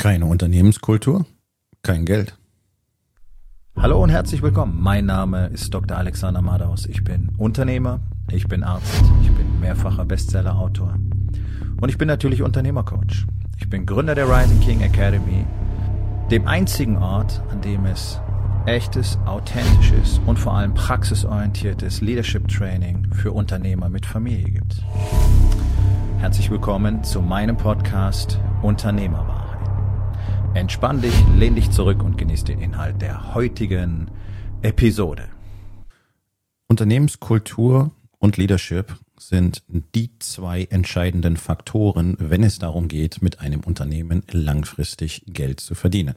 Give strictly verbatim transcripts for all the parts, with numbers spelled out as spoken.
Keine Unternehmenskultur, kein Geld. Hallo und herzlich willkommen. Mein Name ist Doktor Alexander Madaus. Ich bin Unternehmer, ich bin Arzt, ich bin mehrfacher Bestseller-Autor und ich bin natürlich Unternehmercoach. Ich bin Gründer der Rising King Academy, dem einzigen Ort, an dem es echtes, authentisches und vor allem praxisorientiertes Leadership Training für Unternehmer mit Familie gibt. Herzlich willkommen zu meinem Podcast Unternehmerwahrheit. Entspann dich, lehn dich zurück und genieß den Inhalt der heutigen Episode. Unternehmenskultur und Leadership sind die zwei entscheidenden Faktoren, wenn es darum geht, mit einem Unternehmen langfristig Geld zu verdienen.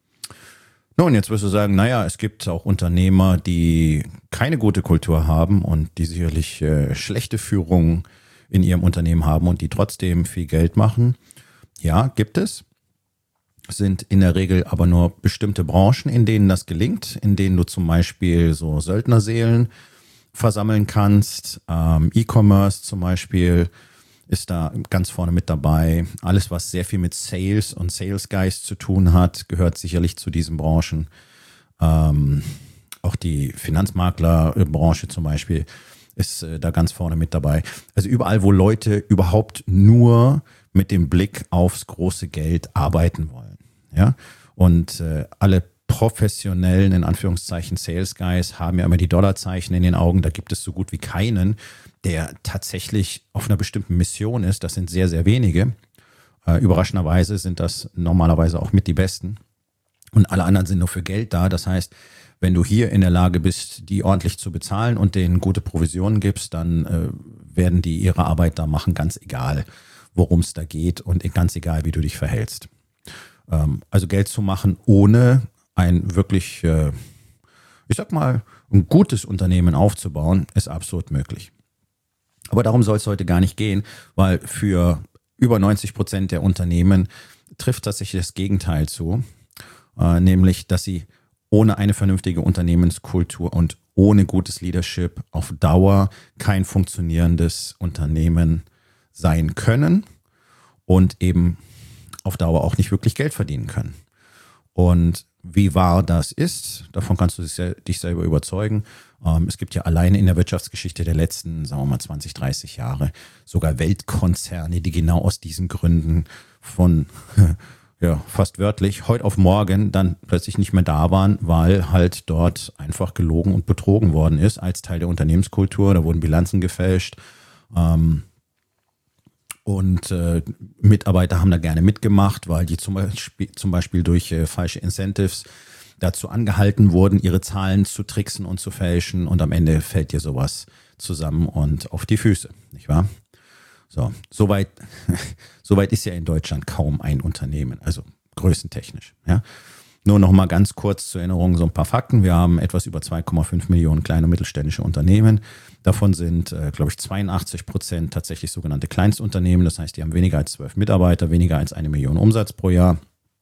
Nun, jetzt wirst du sagen, naja, es gibt auch Unternehmer, die keine gute Kultur haben und die sicherlich äh, schlechte Führung in ihrem Unternehmen haben und die trotzdem viel Geld machen. Ja, gibt es. Sind in der Regel aber nur bestimmte Branchen, in denen das gelingt, in denen du zum Beispiel so Söldnerseelen versammeln kannst. Ähm, E-Commerce zum Beispiel ist da ganz vorne mit dabei. Alles, was sehr viel mit Sales und Salesgeist zu tun hat, gehört sicherlich zu diesen Branchen. Ähm, auch die Finanzmaklerbranche zum Beispiel ist äh, da ganz vorne mit dabei. Also überall, wo Leute überhaupt nur mit dem Blick aufs große Geld arbeiten wollen. Ja, und äh, alle professionellen, in Anführungszeichen, Sales Guys haben ja immer die Dollarzeichen in den Augen. Da gibt es so gut wie keinen, der tatsächlich auf einer bestimmten Mission ist. Das sind sehr, sehr wenige. Äh, überraschenderweise sind das normalerweise auch mit die Besten. Und alle anderen sind nur für Geld da. Das heißt, wenn du hier in der Lage bist, die ordentlich zu bezahlen und denen gute Provisionen gibst, dann äh, werden die ihre Arbeit da machen, ganz egal, worum es da geht und ganz egal, wie du dich verhältst. Ähm, also Geld zu machen, ohne ein wirklich, äh, ich sag mal, ein gutes Unternehmen aufzubauen, ist absolut möglich. Aber darum soll es heute gar nicht gehen, weil für über neunzig Prozent der Unternehmen trifft tatsächlich das Gegenteil zu, äh, nämlich, dass sie ohne eine vernünftige Unternehmenskultur und ohne gutes Leadership auf Dauer kein funktionierendes Unternehmen sein können und eben auf Dauer auch nicht wirklich Geld verdienen können. Und wie wahr das ist, davon kannst du dich selber überzeugen. Es gibt ja alleine in der Wirtschaftsgeschichte der letzten, sagen wir mal, zwanzig, dreißig Jahre sogar Weltkonzerne, die genau aus diesen Gründen von, ja, fast wörtlich, heute auf morgen dann plötzlich nicht mehr da waren, weil halt dort einfach gelogen und betrogen worden ist als Teil der Unternehmenskultur. Da wurden Bilanzen gefälscht. Ähm, Und äh, Mitarbeiter haben da gerne mitgemacht, weil die zum Beispiel, zum Beispiel durch äh, falsche Incentives dazu angehalten wurden, ihre Zahlen zu tricksen und zu fälschen. Und am Ende fällt dir sowas zusammen und auf die Füße, nicht wahr? So, soweit, soweit ist ja in Deutschland kaum ein Unternehmen, also größentechnisch. Ja. Nur noch mal ganz kurz zur Erinnerung so ein paar Fakten. Wir haben etwas über zwei Komma fünf Millionen kleine und mittelständische Unternehmen. Davon sind, äh, glaube ich, zweiundachtzig Prozent tatsächlich sogenannte Kleinstunternehmen. Das heißt, die haben weniger als zwölf Mitarbeiter, weniger als eine Million Umsatz pro Jahr.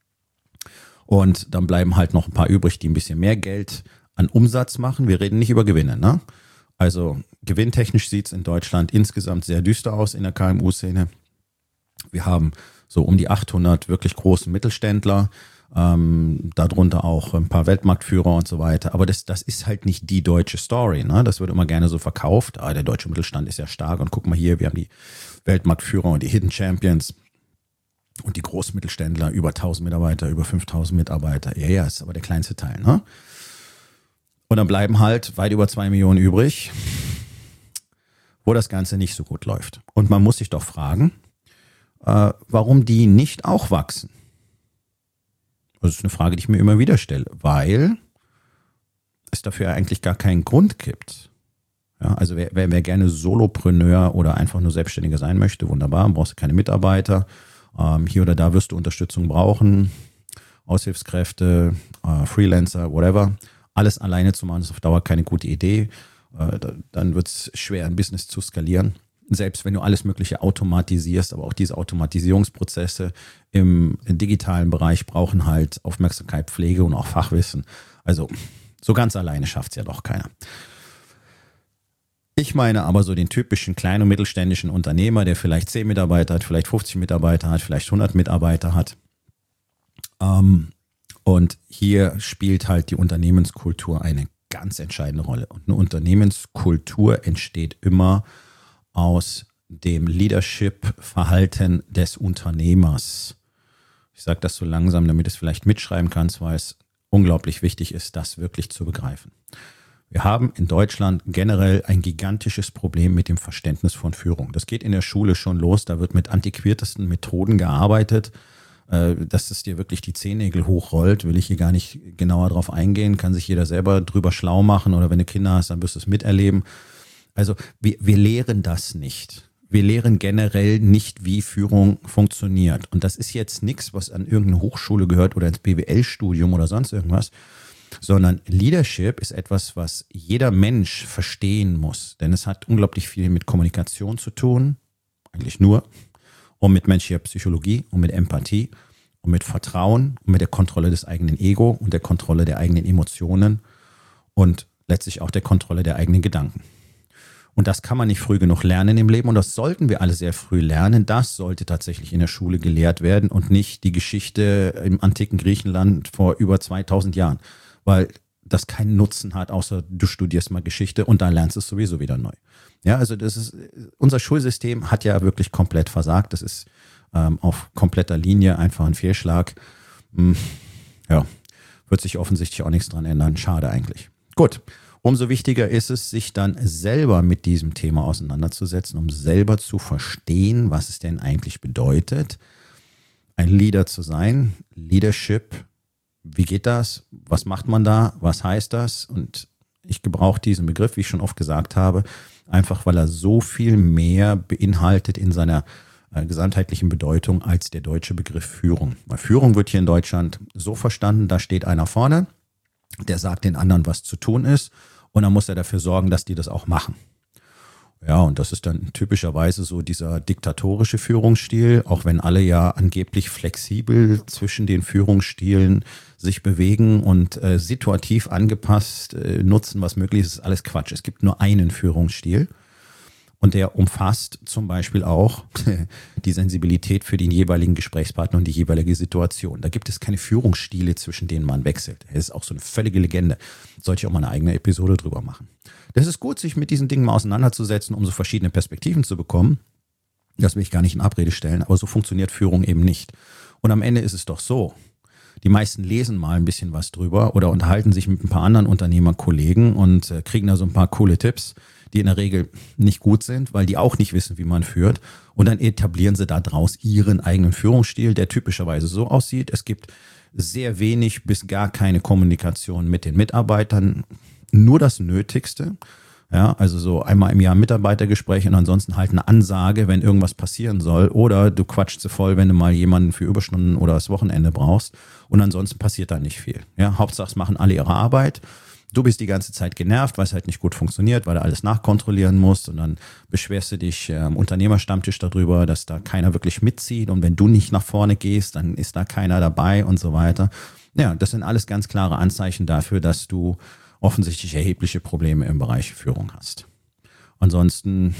Und dann bleiben halt noch ein paar übrig, die ein bisschen mehr Geld an Umsatz machen. Wir reden nicht über Gewinne, ne? Also gewinntechnisch sieht es in Deutschland insgesamt sehr düster aus in der K M U-Szene. Wir haben so um die achthundert wirklich großen Mittelständler. Ähm, darunter auch ein paar Weltmarktführer und so weiter. Aber das, das ist halt nicht die deutsche Story, ne? Das wird immer gerne so verkauft. Ah, der deutsche Mittelstand ist ja stark und guck mal hier, wir haben die Weltmarktführer und die Hidden Champions und die Großmittelständler, über tausend Mitarbeiter, über fünftausend Mitarbeiter. Ja, ja, ist aber der kleinste Teil, ne? Und dann bleiben halt weit über zwei Millionen übrig, wo das Ganze nicht so gut läuft. Und man muss sich doch fragen, äh, warum die nicht auch wachsen. Das ist eine Frage, die ich mir immer wieder stelle, weil es dafür eigentlich gar keinen Grund gibt. Ja, also wer, wer, wer gerne Solopreneur oder einfach nur Selbstständiger sein möchte, wunderbar, brauchst du keine Mitarbeiter. Ähm, hier oder da wirst du Unterstützung brauchen, Aushilfskräfte, äh, Freelancer, whatever. Alles alleine zu machen ist auf Dauer keine gute Idee. Äh, da, dann wird es schwer, ein Business zu skalieren. Selbst wenn du alles Mögliche automatisierst, aber auch diese Automatisierungsprozesse im digitalen Bereich brauchen halt Aufmerksamkeit, Pflege und auch Fachwissen. Also so ganz alleine schafft es ja doch keiner. Ich meine aber so den typischen kleinen und mittelständischen Unternehmer, der vielleicht zehn Mitarbeiter hat, vielleicht fünfzig Mitarbeiter hat, vielleicht hundert Mitarbeiter hat. Ähm, und hier spielt halt die Unternehmenskultur eine ganz entscheidende Rolle. Und eine Unternehmenskultur entsteht immer aus dem Leadership-Verhalten des Unternehmers. Ich sage das so langsam, damit du es vielleicht mitschreiben kannst, weil es unglaublich wichtig ist, das wirklich zu begreifen. Wir haben in Deutschland generell ein gigantisches Problem mit dem Verständnis von Führung. Das geht in der Schule schon los, da wird mit antiquiertesten Methoden gearbeitet, dass es dir wirklich die Zehennägel hochrollt, will ich hier gar nicht genauer drauf eingehen, kann sich jeder selber drüber schlau machen oder wenn du Kinder hast, dann wirst du es miterleben. Also wir, wir lehren das nicht. Wir lehren generell nicht, wie Führung funktioniert. Und das ist jetzt nichts, was an irgendeine Hochschule gehört oder ins B W L-Studium oder sonst irgendwas, sondern Leadership ist etwas, was jeder Mensch verstehen muss. Denn es hat unglaublich viel mit Kommunikation zu tun, eigentlich nur, und mit menschlicher Psychologie und mit Empathie und mit Vertrauen und mit der Kontrolle des eigenen Ego und der Kontrolle der eigenen Emotionen und letztlich auch der Kontrolle der eigenen Gedanken. Und das kann man nicht früh genug lernen im Leben und das sollten wir alle sehr früh lernen. Das sollte tatsächlich in der Schule gelehrt werden und nicht die Geschichte im antiken Griechenland vor über zweitausend Jahren, weil das keinen Nutzen hat, außer du studierst mal Geschichte und dann lernst du es sowieso wieder neu. Ja, also das ist, unser Schulsystem hat ja wirklich komplett versagt. Das ist ähm, auf kompletter Linie einfach ein Fehlschlag. Hm, ja, wird sich offensichtlich auch nichts dran ändern. Schade eigentlich. Gut, umso wichtiger ist es, sich dann selber mit diesem Thema auseinanderzusetzen, um selber zu verstehen, was es denn eigentlich bedeutet, ein Leader zu sein. Leadership, wie geht das? Was macht man da? Was heißt das? Und ich gebrauche diesen Begriff, wie ich schon oft gesagt habe, einfach weil er so viel mehr beinhaltet in seiner äh, gesamtheitlichen Bedeutung als der deutsche Begriff Führung. Weil Führung wird hier in Deutschland so verstanden, da steht einer vorne, der sagt den anderen, was zu tun ist und dann muss er dafür sorgen, dass die das auch machen. Ja, und das ist dann typischerweise so dieser diktatorische Führungsstil, auch wenn alle ja angeblich flexibel zwischen den Führungsstilen sich bewegen und äh, situativ angepasst äh, nutzen, was möglich ist, ist alles Quatsch. Es gibt nur einen Führungsstil und der umfasst zum Beispiel auch die Sensibilität für den jeweiligen Gesprächspartner und die jeweilige Situation. Da gibt es keine Führungsstile, zwischen denen man wechselt. Das ist auch so eine völlige Legende. Sollte ich auch mal eine eigene Episode drüber machen. Das ist gut, sich mit diesen Dingen mal auseinanderzusetzen, um so verschiedene Perspektiven zu bekommen. Das will ich gar nicht in Abrede stellen, aber so funktioniert Führung eben nicht. Und am Ende ist es doch so, die meisten lesen mal ein bisschen was drüber oder unterhalten sich mit ein paar anderen Unternehmerkollegen und äh, kriegen da so ein paar coole Tipps, die in der Regel nicht gut sind, weil die auch nicht wissen, wie man führt. Und dann etablieren sie daraus ihren eigenen Führungsstil, der typischerweise so aussieht. Es gibt sehr wenig bis gar keine Kommunikation mit den Mitarbeitern, nur das Nötigste. Ja, also so einmal im Jahr Mitarbeitergespräch und ansonsten halt eine Ansage, wenn irgendwas passieren soll. Oder du quatschst sie voll, wenn du mal jemanden für Überstunden oder das Wochenende brauchst. Und ansonsten passiert da nicht viel. Ja, Hauptsache es machen alle ihre Arbeit. Du bist die ganze Zeit genervt, weil es halt nicht gut funktioniert, weil du alles nachkontrollieren musst. Und dann beschwerst du dich äh, am Unternehmerstammtisch darüber, dass da keiner wirklich mitzieht. Und wenn du nicht nach vorne gehst, dann ist da keiner dabei und so weiter. Ja, das sind alles ganz klare Anzeichen dafür, dass du offensichtlich erhebliche Probleme im Bereich Führung hast. Ansonsten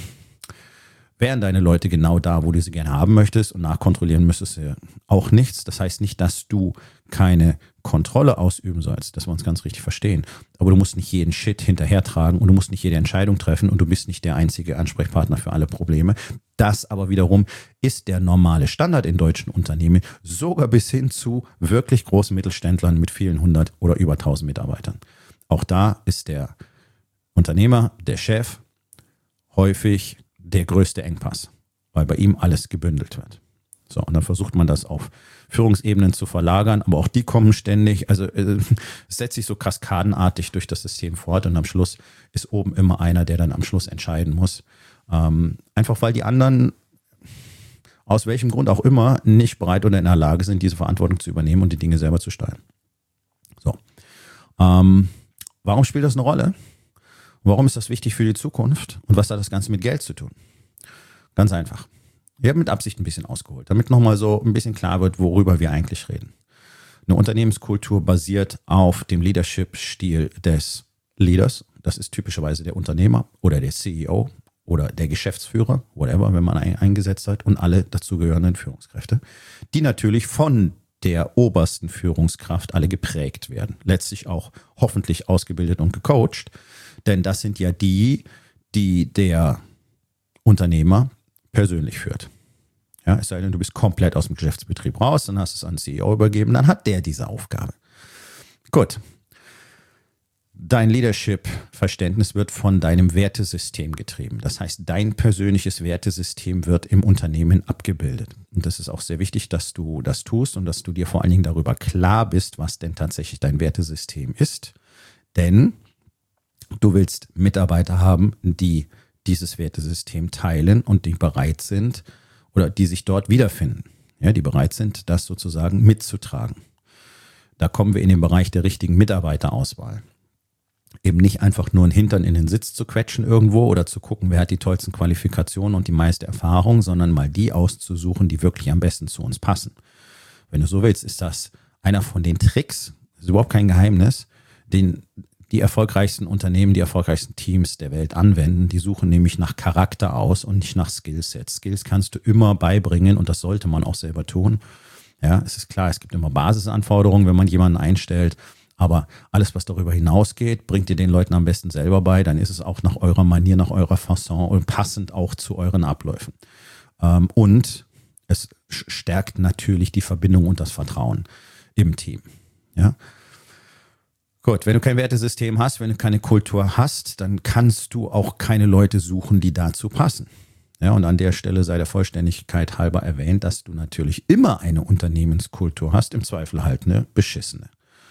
wären deine Leute genau da, wo du sie gerne haben möchtest und nachkontrollieren müsstest du auch nichts. Das heißt nicht, dass du keine Kontrolle ausüben sollst, dass wir uns ganz richtig verstehen. Aber du musst nicht jeden Shit hinterhertragen und du musst nicht jede Entscheidung treffen und du bist nicht der einzige Ansprechpartner für alle Probleme. Das aber wiederum ist der normale Standard in deutschen Unternehmen, sogar bis hin zu wirklich großen Mittelständlern mit vielen hundert oder über tausend Mitarbeitern. Auch da ist der Unternehmer, der Chef, häufig der größte Engpass, weil bei ihm alles gebündelt wird. So, und dann versucht man das auf Führungsebenen zu verlagern, aber auch die kommen ständig, also äh, es setzt sich so kaskadenartig durch das System fort und am Schluss ist oben immer einer, der dann am Schluss entscheiden muss. Ähm, einfach weil die anderen, aus welchem Grund auch immer, nicht bereit oder in der Lage sind, diese Verantwortung zu übernehmen und die Dinge selber zu steuern. So, ähm, warum spielt das eine Rolle? Warum ist das wichtig für die Zukunft? Und was hat das Ganze mit Geld zu tun? Ganz einfach. Ich habe mit Absicht ein bisschen ausgeholt, damit nochmal so ein bisschen klar wird, worüber wir eigentlich reden. Eine Unternehmenskultur basiert auf dem Leadership-Stil des Leaders. Das ist typischerweise der Unternehmer oder der C E O oder der Geschäftsführer, whatever, wenn man einen eingesetzt hat und alle dazugehörenden Führungskräfte, die natürlich von der obersten Führungskraft alle geprägt werden. Letztlich auch hoffentlich ausgebildet und gecoacht. Denn das sind ja die, die der Unternehmer persönlich führt. Ja, es sei denn, du bist komplett aus dem Geschäftsbetrieb raus, dann hast du es an den C E O übergeben, dann hat der diese Aufgabe. Gut. Dein Leadership-Verständnis wird von deinem Wertesystem getrieben. Das heißt, dein persönliches Wertesystem wird im Unternehmen abgebildet. Und das ist auch sehr wichtig, dass du das tust und dass du dir vor allen Dingen darüber klar bist, was denn tatsächlich dein Wertesystem ist. Denn du willst Mitarbeiter haben, die dieses Wertesystem teilen und die bereit sind oder die sich dort wiederfinden. Ja, die bereit sind, das sozusagen mitzutragen. Da kommen wir in den Bereich der richtigen Mitarbeiterauswahl. Eben nicht einfach nur einen Hintern in den Sitz zu quetschen irgendwo oder zu gucken, wer hat die tollsten Qualifikationen und die meiste Erfahrung, sondern mal die auszusuchen, die wirklich am besten zu uns passen. Wenn du so willst, ist das einer von den Tricks, das ist überhaupt kein Geheimnis, den die erfolgreichsten Unternehmen, die erfolgreichsten Teams der Welt anwenden. Die suchen nämlich nach Charakter aus und nicht nach Skillsets. Skills kannst du immer beibringen und das sollte man auch selber tun. Ja, es ist klar, es gibt immer Basisanforderungen, wenn man jemanden einstellt. Aber alles, was darüber hinausgeht, bringt ihr den Leuten am besten selber bei. Dann ist es auch nach eurer Manier, nach eurer Fasson und passend auch zu euren Abläufen. Und es stärkt natürlich die Verbindung und das Vertrauen im Team. Ja. Gut, wenn du kein Wertesystem hast, wenn du keine Kultur hast, dann kannst du auch keine Leute suchen, die dazu passen. Ja, und an der Stelle sei der Vollständigkeit halber erwähnt, dass du natürlich immer eine Unternehmenskultur hast, im Zweifel halt eine beschissene.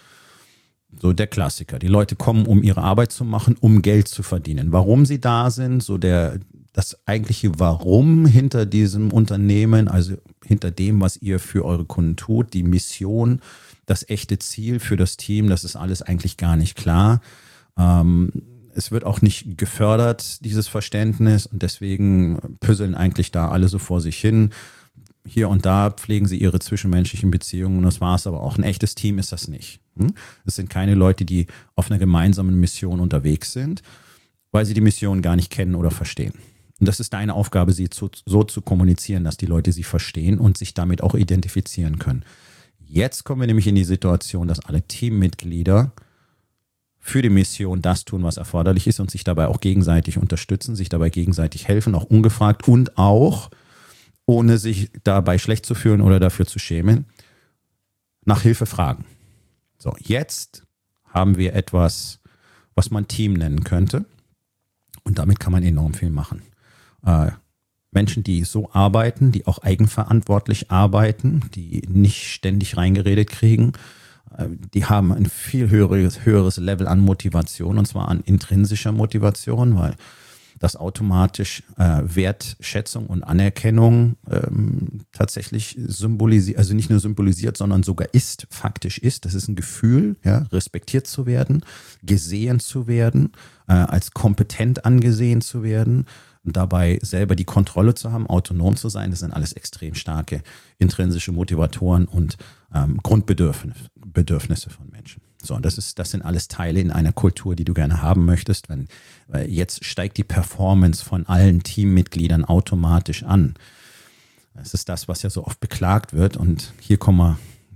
So der Klassiker. Die Leute kommen, um ihre Arbeit zu machen, um Geld zu verdienen. Warum sie da sind, so der das eigentliche Warum hinter diesem Unternehmen, also hinter dem, was ihr für eure Kunden tut, die Mission, das echte Ziel für das Team, das ist alles eigentlich gar nicht klar. Ähm, es wird auch nicht gefördert, dieses Verständnis, und deswegen püsseln eigentlich da alle so vor sich hin. Hier und da pflegen sie ihre zwischenmenschlichen Beziehungen und das war's aber auch. Ein echtes Team ist das nicht. Es sind keine Leute, die auf einer gemeinsamen Mission unterwegs sind, weil sie die Mission gar nicht kennen oder verstehen. Und das ist deine Aufgabe, sie zu, so zu kommunizieren, dass die Leute sie verstehen und sich damit auch identifizieren können. Jetzt kommen wir nämlich in die Situation, dass alle Teammitglieder für die Mission das tun, was erforderlich ist und sich dabei auch gegenseitig unterstützen, sich dabei gegenseitig helfen, auch ungefragt und auch ohne sich dabei schlecht zu fühlen oder dafür zu schämen, nach Hilfe fragen. So, jetzt haben wir etwas, was man Team nennen könnte. Und damit kann man enorm viel machen. Äh, Menschen, die so arbeiten, die auch eigenverantwortlich arbeiten, die nicht ständig reingeredet kriegen, äh, die haben ein viel höheres, höheres Level an Motivation, und zwar an intrinsischer Motivation, weil das automatisch äh, Wertschätzung und Anerkennung ähm, tatsächlich symbolisiert, also nicht nur symbolisiert, sondern sogar ist, faktisch ist. Das ist ein Gefühl, ja, respektiert zu werden, gesehen zu werden, äh, als kompetent angesehen zu werden, und dabei selber die Kontrolle zu haben, autonom zu sein. Das sind alles extrem starke intrinsische Motivatoren und ähm, Grundbedürfnisse Bedürfnisse von Menschen. So, und das ist, das sind alles Teile in einer Kultur, die du gerne haben möchtest. Wenn, weil jetzt steigt die Performance von allen Teammitgliedern automatisch an. Das ist das, was ja so oft beklagt wird. Und hier kommen wir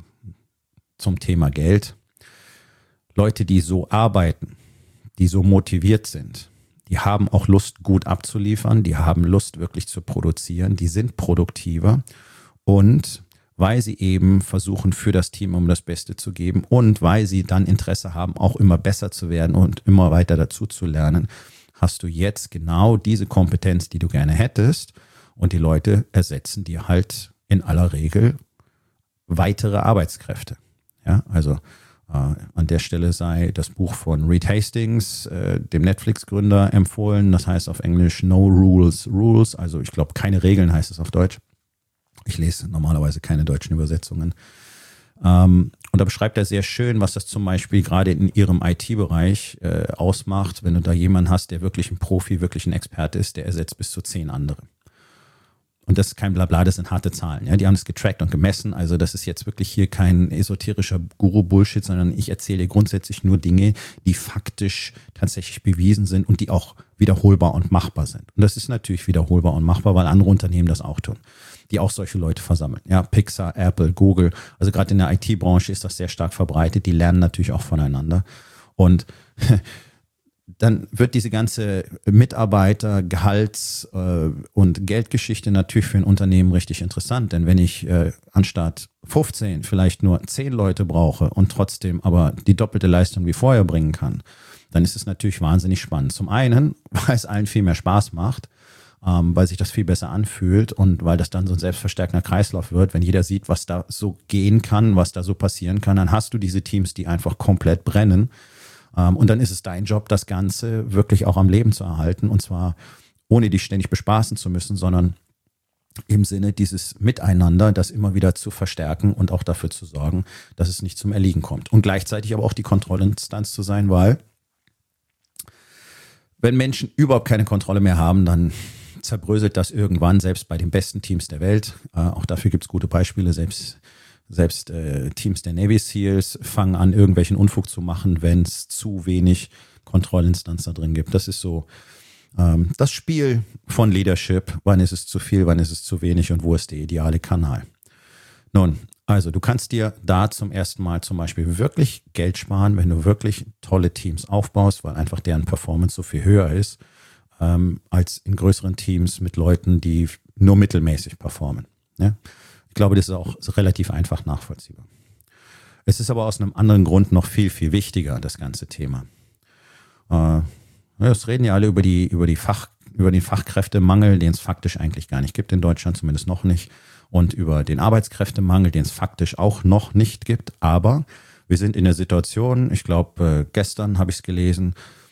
zum Thema Geld. Leute, die so arbeiten, die so motiviert sind, die haben auch Lust, gut abzuliefern, die haben Lust, wirklich zu produzieren, die sind produktiver, und weil sie eben versuchen, für das Team um das Beste zu geben und weil sie dann Interesse haben, auch immer besser zu werden und immer weiter dazu zu lernen, hast du jetzt genau diese Kompetenz, die du gerne hättest, und die Leute ersetzen dir halt in aller Regel weitere Arbeitskräfte. Ja, also Uh, an der Stelle sei das Buch von Reed Hastings, äh, dem Netflix-Gründer, empfohlen. Das heißt auf Englisch No Rules Rules. Also ich glaube, keine Regeln heißt es auf Deutsch. Ich lese normalerweise keine deutschen Übersetzungen. Um, und da beschreibt er sehr schön, was das zum Beispiel gerade in ihrem I T-Bereich äh, ausmacht. Wenn du da jemanden hast, der wirklich ein Profi, wirklich ein Experte ist, der ersetzt bis zu zehn andere. Und das ist kein Blabla, das sind harte Zahlen. Ja, die haben es getrackt und gemessen. Also das ist jetzt wirklich hier kein esoterischer Guru-Bullshit, sondern ich erzähle dir grundsätzlich nur Dinge, die faktisch tatsächlich bewiesen sind und die auch wiederholbar und machbar sind. Und das ist natürlich wiederholbar und machbar, weil andere Unternehmen das auch tun. die auch solche Leute versammeln. Ja, Pixar, Apple, Google, also gerade in der I T-Branche ist das sehr stark verbreitet. Die lernen natürlich auch voneinander. Und dann wird diese ganze Mitarbeiter-, Gehalts- äh, und Geldgeschichte natürlich für ein Unternehmen richtig interessant. Denn wenn ich äh, anstatt fünfzehn vielleicht nur zehn Leute brauche und trotzdem aber die doppelte Leistung wie vorher bringen kann, dann ist es natürlich wahnsinnig spannend. Zum einen, weil es allen viel mehr Spaß macht, ähm, weil sich das viel besser anfühlt und weil das dann so ein selbstverstärkender Kreislauf wird. Wenn jeder sieht, was da so gehen kann, was da so passieren kann, dann hast du diese Teams, die einfach komplett brennen. Und dann ist es dein Job, das Ganze wirklich auch am Leben zu erhalten. Und zwar ohne dich ständig bespaßen zu müssen, sondern im Sinne dieses Miteinander, das immer wieder zu verstärken und auch dafür zu sorgen, dass es nicht zum Erliegen kommt. Und gleichzeitig aber auch die Kontrollinstanz zu sein, weil wenn Menschen überhaupt keine Kontrolle mehr haben, dann zerbröselt das irgendwann, selbst bei den besten Teams der Welt. Auch dafür gibt es gute Beispiele, selbst Selbst äh, Teams der Navy Seals fangen an, irgendwelchen Unfug zu machen, wenn es zu wenig Kontrollinstanz da drin gibt. Das ist so ähm, das Spiel von Leadership. Wann ist es zu viel, wann ist es zu wenig und wo ist der ideale Kanal? Nun, also du kannst dir da zum ersten Mal zum Beispiel wirklich Geld sparen, wenn du wirklich tolle Teams aufbaust, weil einfach deren Performance so viel höher ist, ähm, als in größeren Teams mit Leuten, die nur mittelmäßig performen. Ja? Ich glaube, das ist auch relativ einfach nachvollziehbar. Es ist aber aus einem anderen Grund noch viel, viel wichtiger, das ganze Thema. Äh, es reden ja alle über die, über die Fach, über den Fachkräftemangel, den es faktisch eigentlich gar nicht gibt in Deutschland, zumindest noch nicht. Und über den Arbeitskräftemangel, den es faktisch auch noch nicht gibt. Aber wir sind in der Situation, ich glaube, äh, gestern habe ich es gelesen,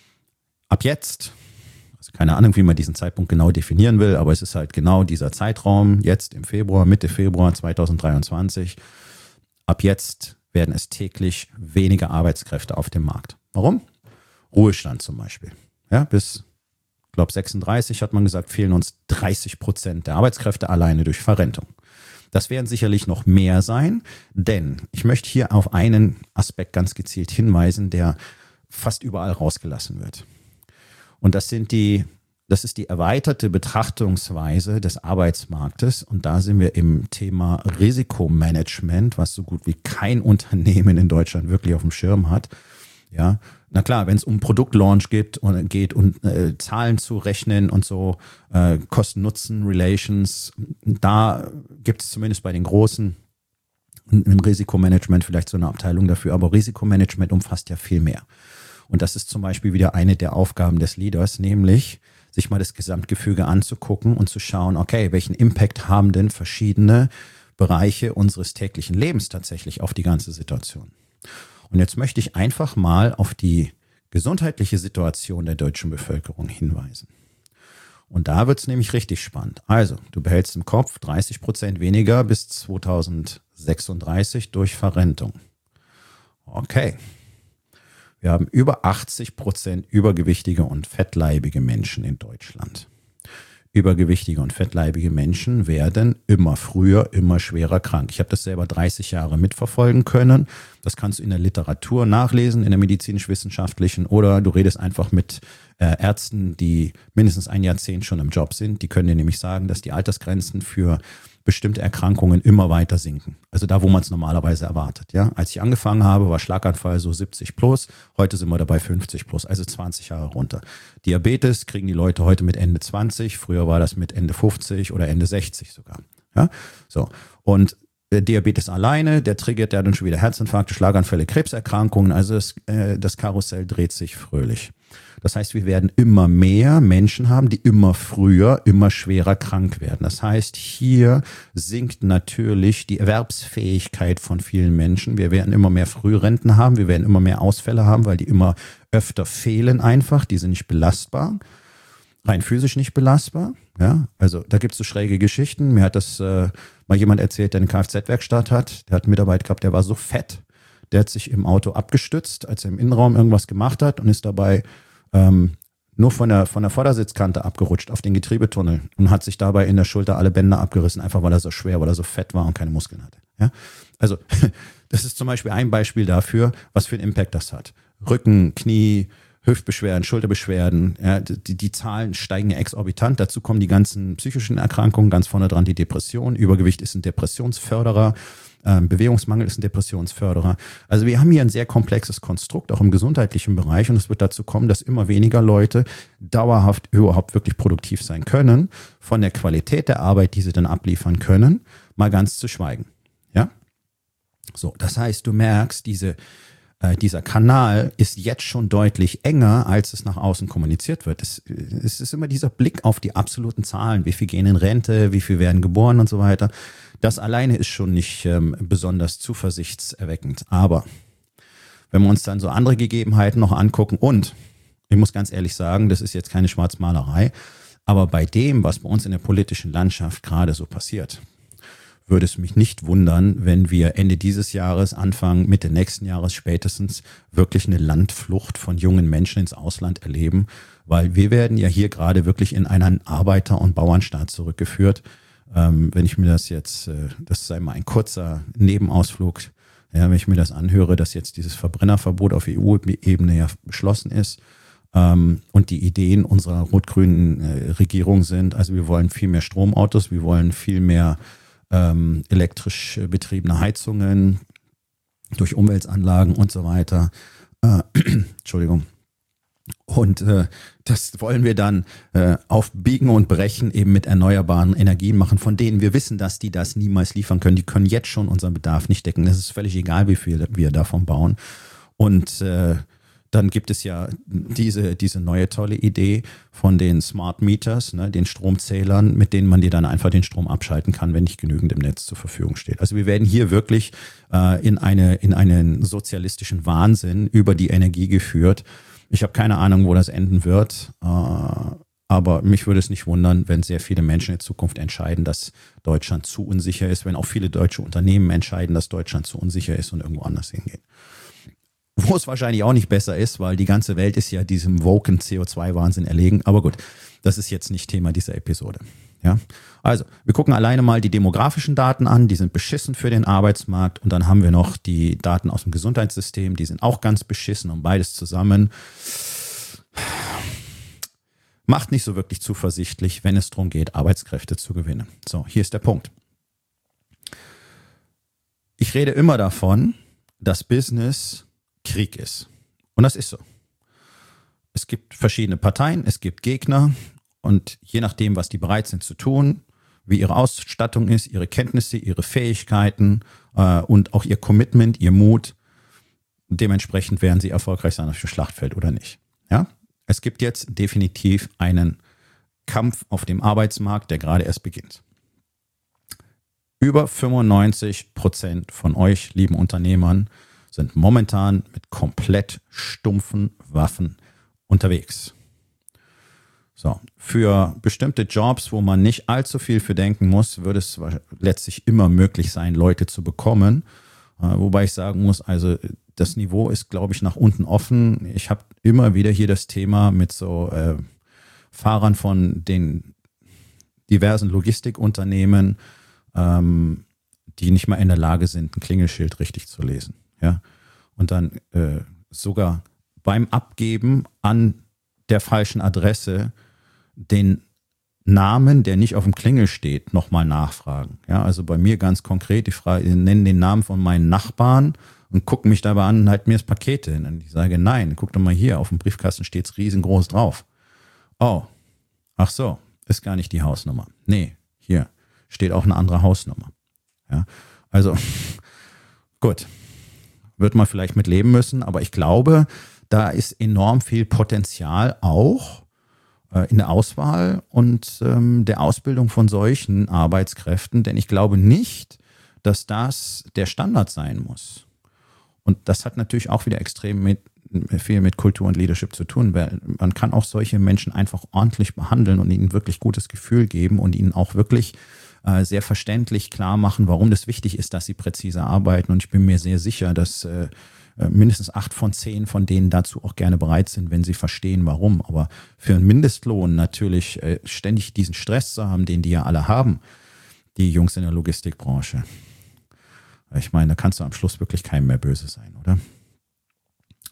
ab jetzt, keine Ahnung, wie man diesen Zeitpunkt genau definieren will, aber es ist halt genau dieser Zeitraum, jetzt im Februar, Mitte Februar zweitausenddreiundzwanzig. Ab jetzt werden es täglich weniger Arbeitskräfte auf dem Markt. Warum? Ruhestand zum Beispiel. Ja, bis, ich glaube, sechsunddreißig hat man gesagt, fehlen uns dreißig Prozent der Arbeitskräfte alleine durch Verrentung. Das werden sicherlich noch mehr sein, denn ich möchte hier auf einen Aspekt ganz gezielt hinweisen, der fast überall rausgelassen wird. Und das sind die, das ist die erweiterte Betrachtungsweise des Arbeitsmarktes. Und da sind wir im Thema Risikomanagement, was so gut wie kein Unternehmen in Deutschland wirklich auf dem Schirm hat. Ja, na klar, wenn es um Produktlaunch geht und geht und äh, Zahlen zu rechnen und so, äh, Kosten-Nutzen-Relations, da gibt es zumindest bei den Großen ein Risikomanagement, vielleicht so eine Abteilung dafür. Aber Risikomanagement umfasst ja viel mehr. Und das ist zum Beispiel wieder eine der Aufgaben des Leaders, nämlich sich mal das Gesamtgefüge anzugucken und zu schauen, okay, welchen Impact haben denn verschiedene Bereiche unseres täglichen Lebens tatsächlich auf die ganze Situation. Und jetzt möchte ich einfach mal auf die gesundheitliche Situation der deutschen Bevölkerung hinweisen. Und da wird es nämlich richtig spannend. Also, du behältst im Kopf dreißig Prozent weniger bis zweitausendsechsunddreißig durch Verrentung. Okay. Wir haben über achtzig Prozent übergewichtige und fettleibige Menschen in Deutschland. Übergewichtige und fettleibige Menschen werden immer früher, immer schwerer krank. Ich habe das selber dreißig Jahre mitverfolgen können. Das kannst du in der Literatur nachlesen, in der medizinisch-wissenschaftlichen, oder du redest einfach mit äh, Ärzten, die mindestens ein Jahrzehnt schon im Job sind. Die können dir nämlich sagen, dass die Altersgrenzen für bestimmte Erkrankungen immer weiter sinken. Also da, wo man es normalerweise erwartet. Ja, als ich angefangen habe, war Schlaganfall so siebzig plus. Heute sind wir dabei fünfzig plus, also zwanzig Jahre runter. Diabetes kriegen die Leute heute mit Ende zwanzig. Früher war das mit Ende fünfzig oder Ende sechzig sogar. Ja, so. Und der Diabetes alleine, der triggert ja dann schon wieder Herzinfarkte, Schlaganfälle, Krebserkrankungen. Also das, äh, das Karussell dreht sich fröhlich. Das heißt, wir werden immer mehr Menschen haben, die immer früher, immer schwerer krank werden. Das heißt, hier sinkt natürlich die Erwerbsfähigkeit von vielen Menschen. Wir werden immer mehr Frührenten haben, wir werden immer mehr Ausfälle haben, weil die immer öfter fehlen einfach. Die sind nicht belastbar, rein physisch nicht belastbar. Ja, also da gibt es so schräge Geschichten. Mir hat das äh, mal jemand erzählt, der eine Kfz-Werkstatt hat. Der hat einen Mitarbeiter gehabt, der war so fett. Der hat sich im Auto abgestützt, als er im Innenraum irgendwas gemacht hat und ist dabei ähm, nur von der, von der Vordersitzkante abgerutscht auf den Getriebetunnel und hat sich dabei in der Schulter alle Bänder abgerissen, einfach weil er so schwer, weil er so fett war und keine Muskeln hatte. Ja? Also das ist zum Beispiel ein Beispiel dafür, was für einen Impact das hat. Rücken, Knie, Hüftbeschwerden, Schulterbeschwerden, ja, die, die Zahlen steigen ja exorbitant. Dazu kommen die ganzen psychischen Erkrankungen, ganz vorne dran die Depression. Übergewicht ist ein Depressionsförderer, ähm, Bewegungsmangel ist ein Depressionsförderer. Also wir haben hier ein sehr komplexes Konstrukt, auch im gesundheitlichen Bereich, und es wird dazu kommen, dass immer weniger Leute dauerhaft überhaupt wirklich produktiv sein können, von der Qualität der Arbeit, die sie dann abliefern können, mal ganz zu schweigen. Ja? So, das heißt, du merkst, diese Dieser Kanal ist jetzt schon deutlich enger, als es nach außen kommuniziert wird. Es, es ist immer dieser Blick auf die absoluten Zahlen, wie viel gehen in Rente, wie viel werden geboren und so weiter. Das alleine ist schon nicht ähm, besonders zuversichtserweckend. Aber wenn wir uns dann so andere Gegebenheiten noch angucken, und ich muss ganz ehrlich sagen, das ist jetzt keine Schwarzmalerei, aber bei dem, was bei uns in der politischen Landschaft gerade so passiert, würde es mich nicht wundern, wenn wir Ende dieses Jahres, Anfang, Mitte nächsten Jahres spätestens wirklich eine Landflucht von jungen Menschen ins Ausland erleben, weil wir werden ja hier gerade wirklich in einen Arbeiter- und Bauernstaat zurückgeführt. Ähm, wenn ich mir das jetzt, äh, das sei mal ein kurzer Nebenausflug, ja, wenn ich mir das anhöre, dass jetzt dieses Verbrennerverbot auf E U-Ebene ja beschlossen ist, ähm, und die Ideen unserer rot-grünen äh, Regierung sind, also wir wollen viel mehr Stromautos, wir wollen viel mehr Ähm, elektrisch betriebene Heizungen durch Umweltanlagen und so weiter. Äh, Entschuldigung. Und äh, das wollen wir dann äh, auf Biegen und Brechen eben mit erneuerbaren Energien machen, von denen wir wissen, dass die das niemals liefern können. Die können jetzt schon unseren Bedarf nicht decken. Es ist völlig egal, wie viel wir davon bauen. Und äh, dann gibt es ja diese, diese neue tolle Idee von den Smart Meters, ne, den Stromzählern, mit denen man dir dann einfach den Strom abschalten kann, wenn nicht genügend im Netz zur Verfügung steht. Also wir werden hier wirklich äh, in eine, in einen sozialistischen Wahnsinn über die Energie geführt. Ich habe keine Ahnung, wo das enden wird, äh, aber mich würde es nicht wundern, wenn sehr viele Menschen in Zukunft entscheiden, dass Deutschland zu unsicher ist, wenn auch viele deutsche Unternehmen entscheiden, dass Deutschland zu unsicher ist und irgendwo anders hingehen. Wo es wahrscheinlich auch nicht besser ist, weil die ganze Welt ist ja diesem woken C O zwei Wahnsinn erlegen. Aber gut, das ist jetzt nicht Thema dieser Episode. Ja, also wir gucken alleine mal die demografischen Daten an. Die sind beschissen für den Arbeitsmarkt. Und dann haben wir noch die Daten aus dem Gesundheitssystem. Die sind auch ganz beschissen. Und beides zusammen macht nicht so wirklich zuversichtlich, wenn es darum geht, Arbeitskräfte zu gewinnen. So, hier ist der Punkt. Ich rede immer davon, dass Business Krieg ist. Und das ist so. Es gibt verschiedene Parteien, es gibt Gegner, und je nachdem, was die bereit sind zu tun, wie ihre Ausstattung ist, ihre Kenntnisse, ihre Fähigkeiten äh, und auch ihr Commitment, ihr Mut, dementsprechend werden sie erfolgreich sein auf dem Schlachtfeld oder nicht. Ja? Es gibt jetzt definitiv einen Kampf auf dem Arbeitsmarkt, der gerade erst beginnt. Über fünfundneunzig Prozent von euch, lieben Unternehmern, sind momentan mit komplett stumpfen Waffen unterwegs. So, für bestimmte Jobs, wo man nicht allzu viel für denken muss, wird es letztlich immer möglich sein, Leute zu bekommen. Äh, wobei ich sagen muss, also das Niveau ist, glaube ich, nach unten offen. Ich habe immer wieder hier das Thema mit so äh, Fahrern von den diversen Logistikunternehmen, ähm, die nicht mal in der Lage sind, ein Klingelschild richtig zu lesen. Ja, und dann äh, sogar beim Abgeben an der falschen Adresse den Namen, der nicht auf dem Klingel steht, nochmal nachfragen. Ja, also bei mir ganz konkret, ich frage, ich nenne den Namen von meinen Nachbarn und gucke mich dabei an und halt mir das Paket hin. Und ich sage, nein, guck doch mal hier, auf dem Briefkasten steht es riesengroß drauf. Oh, ach so, ist gar nicht die Hausnummer. Nee, hier steht auch eine andere Hausnummer. Ja, also gut. Wird man vielleicht mit leben müssen, aber ich glaube, da ist enorm viel Potenzial auch äh, in der Auswahl und ähm, der Ausbildung von solchen Arbeitskräften, denn ich glaube nicht, dass das der Standard sein muss. Und das hat natürlich auch wieder extrem mit, viel mit Kultur und Leadership zu tun, weil man kann auch solche Menschen einfach ordentlich behandeln und ihnen wirklich gutes Gefühl geben und ihnen auch wirklich äh, sehr verständlich klar machen, warum das wichtig ist, dass sie präzise arbeiten. Und ich bin mir sehr sicher, dass äh, mindestens acht von zehn von denen dazu auch gerne bereit sind, wenn sie verstehen, warum. Aber für einen Mindestlohn natürlich äh, ständig diesen Stress zu haben, den die ja alle haben, die Jungs in der Logistikbranche. Ich meine, da kannst du am Schluss wirklich keinem mehr böse sein, oder?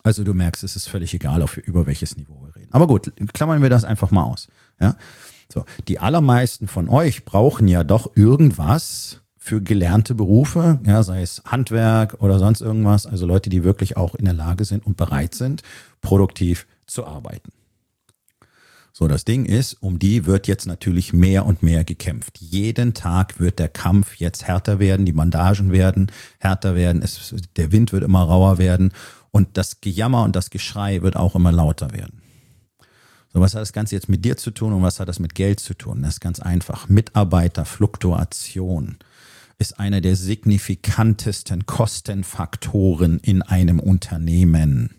Also du merkst, es ist völlig egal, auf, über welches Niveau wir reden. Aber gut, klammern wir das einfach mal aus. Ja? So, die allermeisten von euch brauchen ja doch irgendwas für gelernte Berufe, ja, sei es Handwerk oder sonst irgendwas, also Leute, die wirklich auch in der Lage sind und bereit sind, produktiv zu arbeiten. So, das Ding ist, um die wird jetzt natürlich mehr und mehr gekämpft. Jeden Tag wird der Kampf jetzt härter werden, die Bandagen werden härter werden, es, der Wind wird immer rauer werden und das Gejammer und das Geschrei wird auch immer lauter werden. So, was hat das Ganze jetzt mit dir zu tun und was hat das mit Geld zu tun? Das ist ganz einfach. Mitarbeiterfluktuation ist einer der signifikantesten Kostenfaktoren in einem Unternehmen.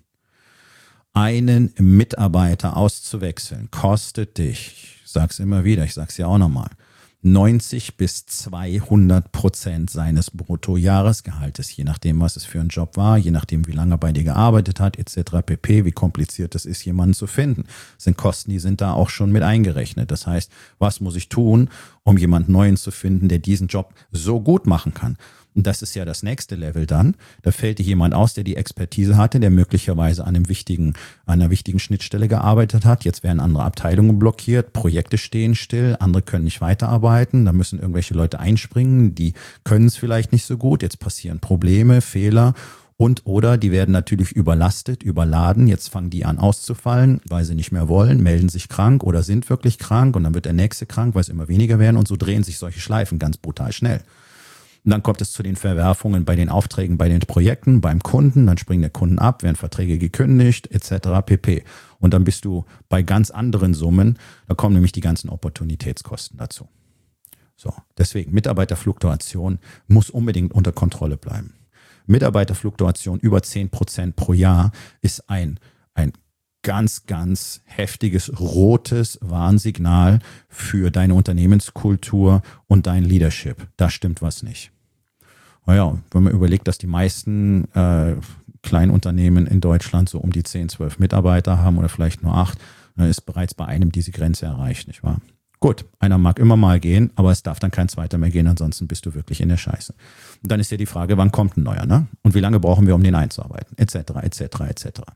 Einen Mitarbeiter auszuwechseln kostet dich, ich sag's immer wieder, ich sag's ja auch nochmal, neunzig bis zweihundert Prozent seines Bruttojahresgehaltes, je nachdem, was es für ein Job war, je nachdem, wie lange er bei dir gearbeitet hat, et cetera pp., wie kompliziert es ist, jemanden zu finden. Das sind Kosten, die sind da auch schon mit eingerechnet. Das heißt, was muss ich tun, um jemanden Neuen zu finden, der diesen Job so gut machen kann? Und das ist ja das nächste Level dann. Da fällt dir jemand aus, der die Expertise hatte, der möglicherweise an einem wichtigen, an einer wichtigen Schnittstelle gearbeitet hat. Jetzt werden andere Abteilungen blockiert, Projekte stehen still, andere können nicht weiterarbeiten. Da müssen irgendwelche Leute einspringen, die können es vielleicht nicht so gut. Jetzt passieren Probleme, Fehler und oder die werden natürlich überlastet, überladen. Jetzt fangen die an auszufallen, weil sie nicht mehr wollen, melden sich krank oder sind wirklich krank und dann wird der nächste krank, weil es immer weniger werden und so drehen sich solche Schleifen ganz brutal schnell. Und dann kommt es zu den Verwerfungen bei den Aufträgen, bei den Projekten, beim Kunden. Dann springen der Kunden ab, werden Verträge gekündigt, et cetera pp. Und dann bist du bei ganz anderen Summen. Da kommen nämlich die ganzen Opportunitätskosten dazu. So, deswegen Mitarbeiterfluktuation muss unbedingt unter Kontrolle bleiben. Mitarbeiterfluktuation über zehn Prozent pro Jahr ist ein, ein ganz, ganz heftiges rotes Warnsignal für deine Unternehmenskultur und dein Leadership. Da stimmt was nicht. Naja, wenn man überlegt, dass die meisten äh, Kleinunternehmen in Deutschland so um die zehn, zwölf Mitarbeiter haben oder vielleicht nur acht, dann ist bereits bei einem diese Grenze erreicht, nicht wahr? Gut, einer mag immer mal gehen, aber es darf dann kein zweiter mehr gehen, ansonsten bist du wirklich in der Scheiße. Und dann ist ja die Frage, wann kommt ein neuer, ne? Und wie lange brauchen wir, um den einzuarbeiten, et cetera, et cetera, et cetera.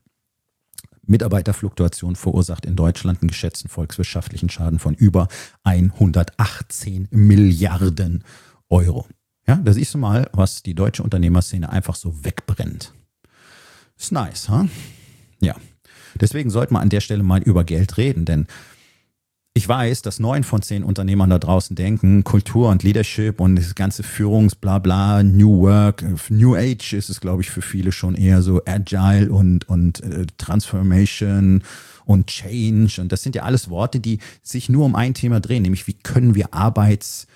Mitarbeiterfluktuation verursacht in Deutschland einen geschätzten volkswirtschaftlichen Schaden von über hundertachtzehn Milliarden Euro. Ja, da siehst du mal, was die deutsche Unternehmerszene einfach so wegbrennt. Ist nice, ha? Huh? Ja. Deswegen sollte man an der Stelle mal über Geld reden, denn ich weiß, dass neun von zehn Unternehmern da draußen denken, Kultur und Leadership und das ganze Führungsblabla, New Work, New Age ist es, glaube ich, für viele schon eher so Agile und, und äh, Transformation und Change. Und das sind ja alles Worte, die sich nur um ein Thema drehen, nämlich wie können wir Arbeits,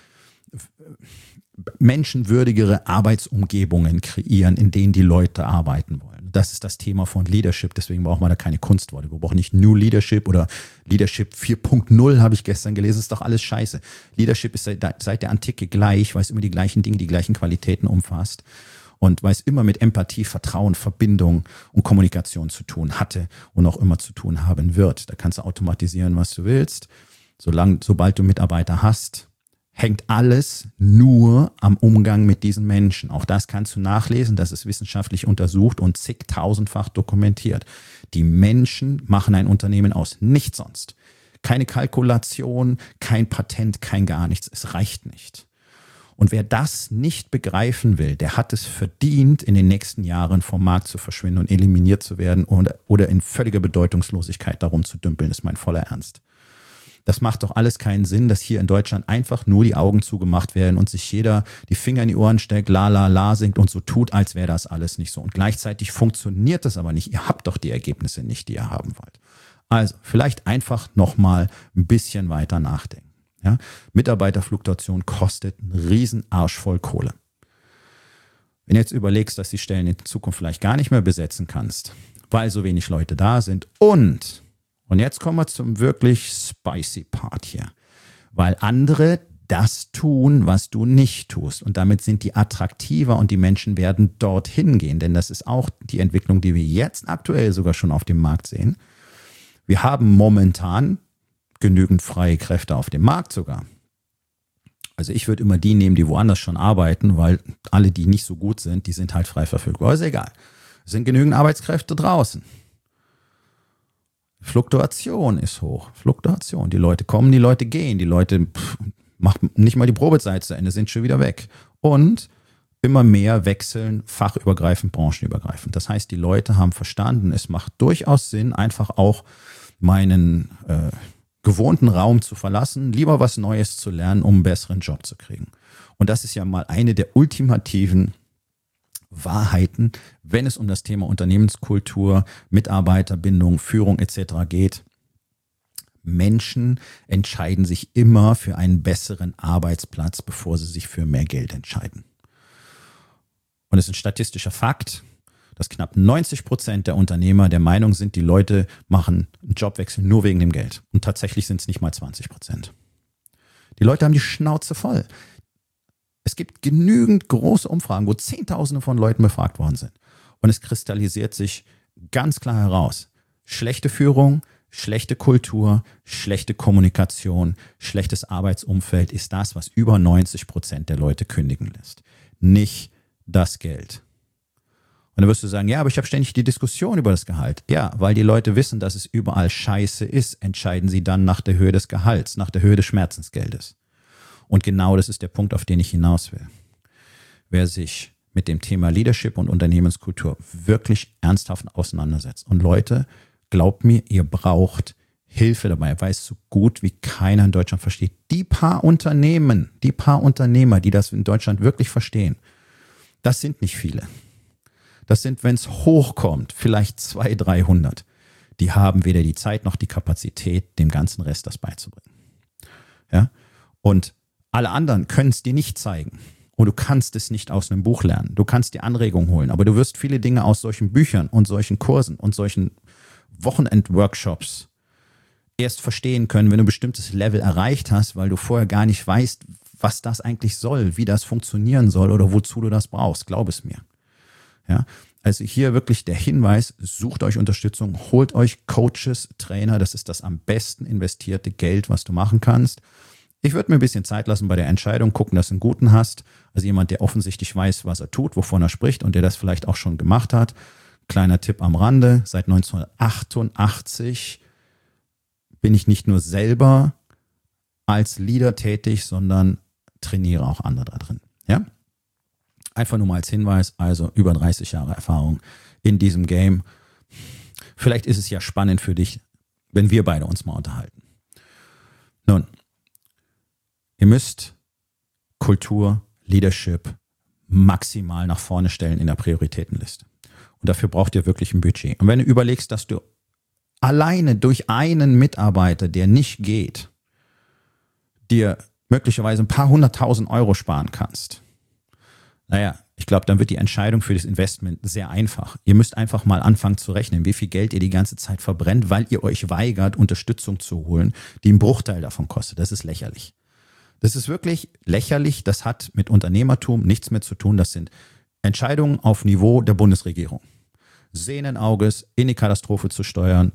menschenwürdigere Arbeitsumgebungen kreieren, in denen die Leute arbeiten wollen. Das ist das Thema von Leadership, deswegen brauchen wir da keine Kunstworte. Wir brauchen nicht New Leadership oder Leadership vier Punkt null, habe ich gestern gelesen, ist doch alles scheiße. Leadership ist seit, seit der Antike gleich, weil es immer die gleichen Dinge, die gleichen Qualitäten umfasst und weil es immer mit Empathie, Vertrauen, Verbindung und Kommunikation zu tun hatte und auch immer zu tun haben wird. Da kannst du automatisieren, was du willst. Solange, sobald du Mitarbeiter hast, hängt alles nur am Umgang mit diesen Menschen. Auch das kannst du nachlesen, das ist wissenschaftlich untersucht und zigtausendfach dokumentiert. Die Menschen machen ein Unternehmen aus, nichts sonst. Keine Kalkulation, kein Patent, kein gar nichts. Es reicht nicht. Und wer das nicht begreifen will, der hat es verdient, in den nächsten Jahren vom Markt zu verschwinden und eliminiert zu werden oder, oder in völliger Bedeutungslosigkeit darum zu dümpeln, ist mein voller Ernst. Das macht doch alles keinen Sinn, dass hier in Deutschland einfach nur die Augen zugemacht werden und sich jeder die Finger in die Ohren steckt, la la la singt und so tut, als wäre das alles nicht so. Und gleichzeitig funktioniert das aber nicht. Ihr habt doch die Ergebnisse nicht, die ihr haben wollt. Also vielleicht einfach nochmal ein bisschen weiter nachdenken. Ja? Mitarbeiterfluktuation kostet einen riesen Arsch voll Kohle. Wenn du jetzt überlegst, dass die Stellen in Zukunft vielleicht gar nicht mehr besetzen kannst, weil so wenig Leute da sind und Und jetzt kommen wir zum wirklich spicy Part hier, weil andere das tun, was du nicht tust. Und damit sind die attraktiver und die Menschen werden dorthin gehen, denn das ist auch die Entwicklung, die wir jetzt aktuell sogar schon auf dem Markt sehen. Wir haben momentan genügend freie Kräfte auf dem Markt sogar. Also ich würde immer die nehmen, die woanders schon arbeiten, weil alle, die nicht so gut sind, die sind halt frei verfügbar. Aber ist egal. sind genügend Arbeitskräfte draußen. Fluktuation ist hoch. Fluktuation. Die Leute kommen, die Leute gehen. Die Leute pff, machen nicht mal die Probezeit zu Ende, sind schon wieder weg. Und immer mehr wechseln fachübergreifend, branchenübergreifend. Das heißt, die Leute haben verstanden, es macht durchaus Sinn, einfach auch meinen äh, gewohnten Raum zu verlassen, lieber was Neues zu lernen, um einen besseren Job zu kriegen. Und das ist ja mal eine der ultimativen Wahrheiten, wenn es um das Thema Unternehmenskultur, Mitarbeiterbindung, Führung et cetera geht. Menschen entscheiden sich immer für einen besseren Arbeitsplatz, bevor sie sich für mehr Geld entscheiden. Und es ist ein statistischer Fakt, dass knapp neunzig Prozent der Unternehmer der Meinung sind, die Leute machen einen Jobwechsel nur wegen dem Geld. Und tatsächlich sind es nicht mal zwanzig Prozent. Die Leute haben die Schnauze voll. Es gibt genügend große Umfragen, wo Zehntausende von Leuten befragt worden sind. Und es kristallisiert sich ganz klar heraus. Schlechte Führung, schlechte Kultur, schlechte Kommunikation, schlechtes Arbeitsumfeld ist das, was über neunzig Prozent der Leute kündigen lässt. Nicht das Geld. Und dann wirst du sagen, ja, aber ich habe ständig die Diskussion über das Gehalt. Ja, weil die Leute wissen, dass es überall scheiße ist, entscheiden sie dann nach der Höhe des Gehalts, nach der Höhe des Schmerzensgeldes. Und genau das ist der Punkt, auf den ich hinaus will. Wer sich mit dem Thema Leadership und Unternehmenskultur wirklich ernsthaft auseinandersetzt. Und Leute, glaubt mir, ihr braucht Hilfe dabei, weil es so gut wie keiner in Deutschland versteht. Die paar Unternehmen, die paar Unternehmer, die das in Deutschland wirklich verstehen, das sind nicht viele. Das sind, wenn es hochkommt, vielleicht zweihundert, dreihundert. Die haben weder die Zeit noch die Kapazität, dem ganzen Rest das beizubringen. Ja? Und alle anderen können es dir nicht zeigen. Und du kannst es nicht aus einem Buch lernen. Du kannst dir Anregungen holen, aber du wirst viele Dinge aus solchen Büchern und solchen Kursen und solchen Wochenend-Workshops erst verstehen können, wenn du ein bestimmtes Level erreicht hast, weil du vorher gar nicht weißt, was das eigentlich soll, wie das funktionieren soll oder wozu du das brauchst. Glaub es mir. Ja, also hier wirklich der Hinweis, sucht euch Unterstützung, holt euch Coaches, Trainer, das ist das am besten investierte Geld, was du machen kannst. Ich würde mir ein bisschen Zeit lassen bei der Entscheidung, gucken, dass du einen guten hast, also jemand, der offensichtlich weiß, was er tut, wovon er spricht und der das vielleicht auch schon gemacht hat. Kleiner Tipp am Rande, seit neunzehnhundertachtundachtzig bin ich nicht nur selber als Leader tätig, sondern trainiere auch andere da drin. Ja? Einfach nur mal als Hinweis, also über dreißig Jahre Erfahrung in diesem Game. Vielleicht ist es ja spannend für dich, wenn wir beide uns mal unterhalten. Nun, ihr müsst Kultur, Leadership maximal nach vorne stellen in der Prioritätenliste. Und dafür braucht ihr wirklich ein Budget. Und wenn du überlegst, dass du alleine durch einen Mitarbeiter, der nicht geht, dir möglicherweise ein paar hunderttausend Euro sparen kannst, naja, ich glaube, dann wird die Entscheidung für das Investment sehr einfach. Ihr müsst einfach mal anfangen zu rechnen, wie viel Geld ihr die ganze Zeit verbrennt, weil ihr euch weigert, Unterstützung zu holen, die einen Bruchteil davon kostet. Das ist lächerlich. Das ist wirklich lächerlich. Das hat mit Unternehmertum nichts mehr zu tun. Das sind Entscheidungen auf Niveau der Bundesregierung. Sehenden Auges in die Katastrophe zu steuern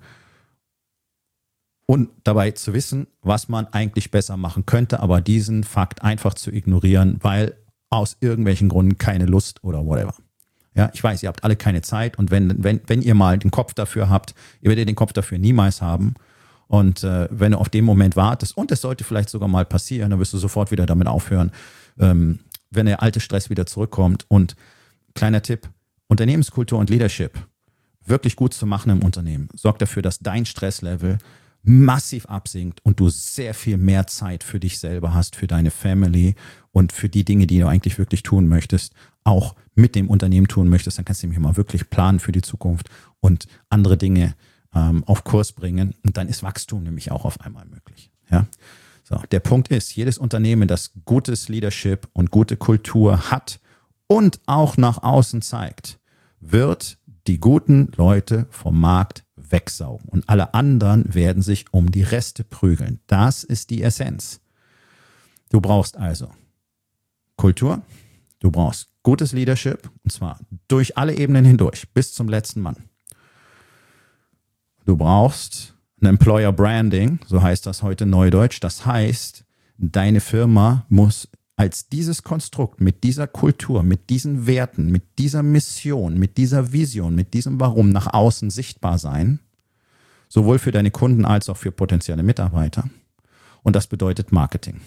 und dabei zu wissen, was man eigentlich besser machen könnte, aber diesen Fakt einfach zu ignorieren, weil aus irgendwelchen Gründen keine Lust oder whatever. Ja, ich weiß, ihr habt alle keine Zeit und wenn, wenn, wenn ihr mal den Kopf dafür habt, ihr werdet den Kopf dafür niemals haben. Und äh, wenn du auf den Moment wartest, und es sollte vielleicht sogar mal passieren, dann wirst du sofort wieder damit aufhören, ähm, wenn der alte Stress wieder zurückkommt. Und kleiner Tipp, Unternehmenskultur und Leadership wirklich gut zu machen im Unternehmen, sorgt dafür, dass dein Stresslevel massiv absinkt und du sehr viel mehr Zeit für dich selber hast, für deine Family und für die Dinge, die du eigentlich wirklich tun möchtest, auch mit dem Unternehmen tun möchtest. Dann kannst du nämlich mal wirklich planen für die Zukunft und andere Dinge ähm, auf Kurs bringen. Und dann ist Wachstum nämlich auch auf einmal möglich. Ja? So, der Punkt ist, jedes Unternehmen, das gutes Leadership und gute Kultur hat und auch nach außen zeigt, wird die guten Leute vom Markt wegsaugen. Und alle anderen werden sich um die Reste prügeln. Das ist die Essenz. Du brauchst also Kultur, du brauchst gutes Leadership, und zwar durch alle Ebenen hindurch, bis zum letzten Mann. Du brauchst ein Employer Branding, so heißt das heute neudeutsch. Das heißt, deine Firma muss als dieses Konstrukt mit dieser Kultur, mit diesen Werten, mit dieser Mission, mit dieser Vision, mit diesem Warum nach außen sichtbar sein, sowohl für deine Kunden als auch für potenzielle Mitarbeiter. Und das bedeutet Marketing.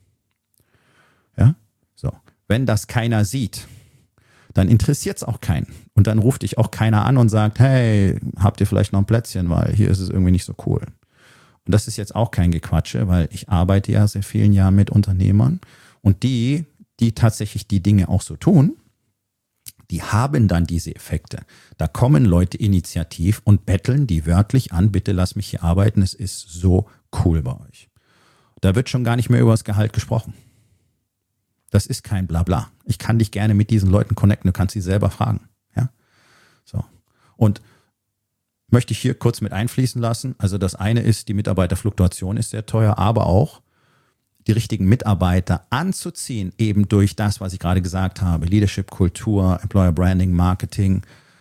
Ja, so. Wenn das keiner sieht, dann interessiert es auch keinen. Und dann ruft dich auch keiner an und sagt, hey, habt ihr vielleicht noch ein Plätzchen, weil hier ist es irgendwie nicht so cool. Und das ist jetzt auch kein Gequatsche, weil ich arbeite ja seit vielen Jahren mit Unternehmern und die, die tatsächlich die Dinge auch so tun, die haben dann diese Effekte. Da kommen Leute initiativ und betteln die wörtlich an, bitte lass mich hier arbeiten, es ist so cool bei euch. Da wird schon gar nicht mehr über das Gehalt gesprochen. Das ist kein Blabla. Ich kann dich gerne mit diesen Leuten connecten, du kannst sie selber fragen. Ja? So. Und möchte ich hier kurz mit einfließen lassen. Also das eine ist, die Mitarbeiterfluktuation ist sehr teuer, aber auch die richtigen Mitarbeiter anzuziehen, eben durch das, was ich gerade gesagt habe, Leadership, Kultur, Employer Branding, Marketing,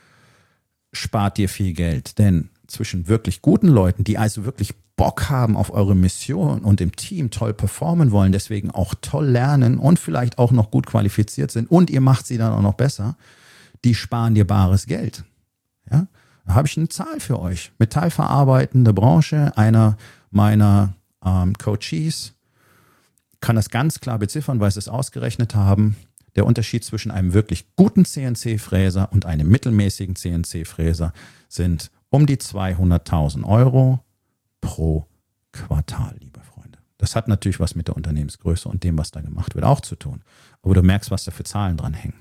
spart dir viel Geld. Denn zwischen wirklich guten Leuten, die also wirklich Bock haben auf eure Mission und im Team toll performen wollen, deswegen auch toll lernen und vielleicht auch noch gut qualifiziert sind und ihr macht sie dann auch noch besser, die sparen dir bares Geld. Ja? Da habe ich eine Zahl für euch. Metallverarbeitende Branche, einer meiner ähm, Coaches kann das ganz klar beziffern, weil sie es ausgerechnet haben. Der Unterschied zwischen einem wirklich guten C N C-Fräser und einem mittelmäßigen C N C-Fräser sind um die zweihunderttausend Euro pro Quartal, liebe Freunde. Das hat natürlich was mit der Unternehmensgröße und dem, was da gemacht wird, auch zu tun. Aber du merkst, was da für Zahlen dran hängen.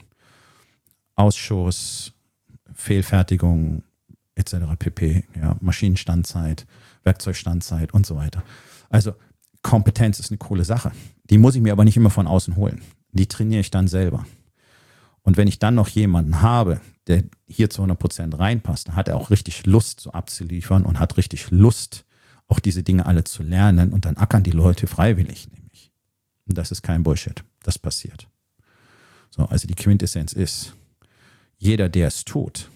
Ausschuss, Fehlfertigung, et cetera pp. Ja, Maschinenstandzeit, Werkzeugstandzeit und so weiter. Also Kompetenz ist eine coole Sache. Die muss ich mir aber nicht immer von außen holen. Die trainiere ich dann selber. Und wenn ich dann noch jemanden habe, der hier zu hundert Prozent reinpasst, dann hat er auch richtig Lust, so abzuliefern und hat richtig Lust, auch diese Dinge alle zu lernen und dann ackern die Leute freiwillig, nämlich. Und das ist kein Bullshit. Das passiert. So, also die Quintessenz ist, jeder, der es tut,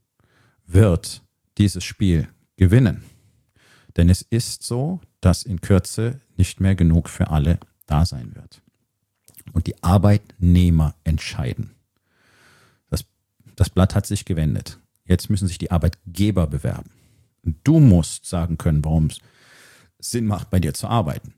wird dieses Spiel gewinnen. Denn es ist so, dass in Kürze nicht mehr genug für alle da sein wird. Und die Arbeitnehmer entscheiden. Das, das Blatt hat sich gewendet. Jetzt müssen sich die Arbeitgeber bewerben. Und du musst sagen können, warum es Sinn macht, bei dir zu arbeiten.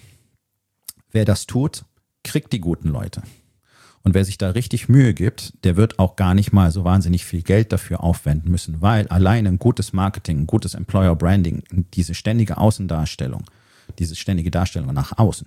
Wer das tut, kriegt die guten Leute. Und wer sich da richtig Mühe gibt, der wird auch gar nicht mal so wahnsinnig viel Geld dafür aufwenden müssen, weil alleine ein gutes Marketing, ein gutes Employer Branding, diese ständige Außendarstellung, diese ständige Darstellung nach außen,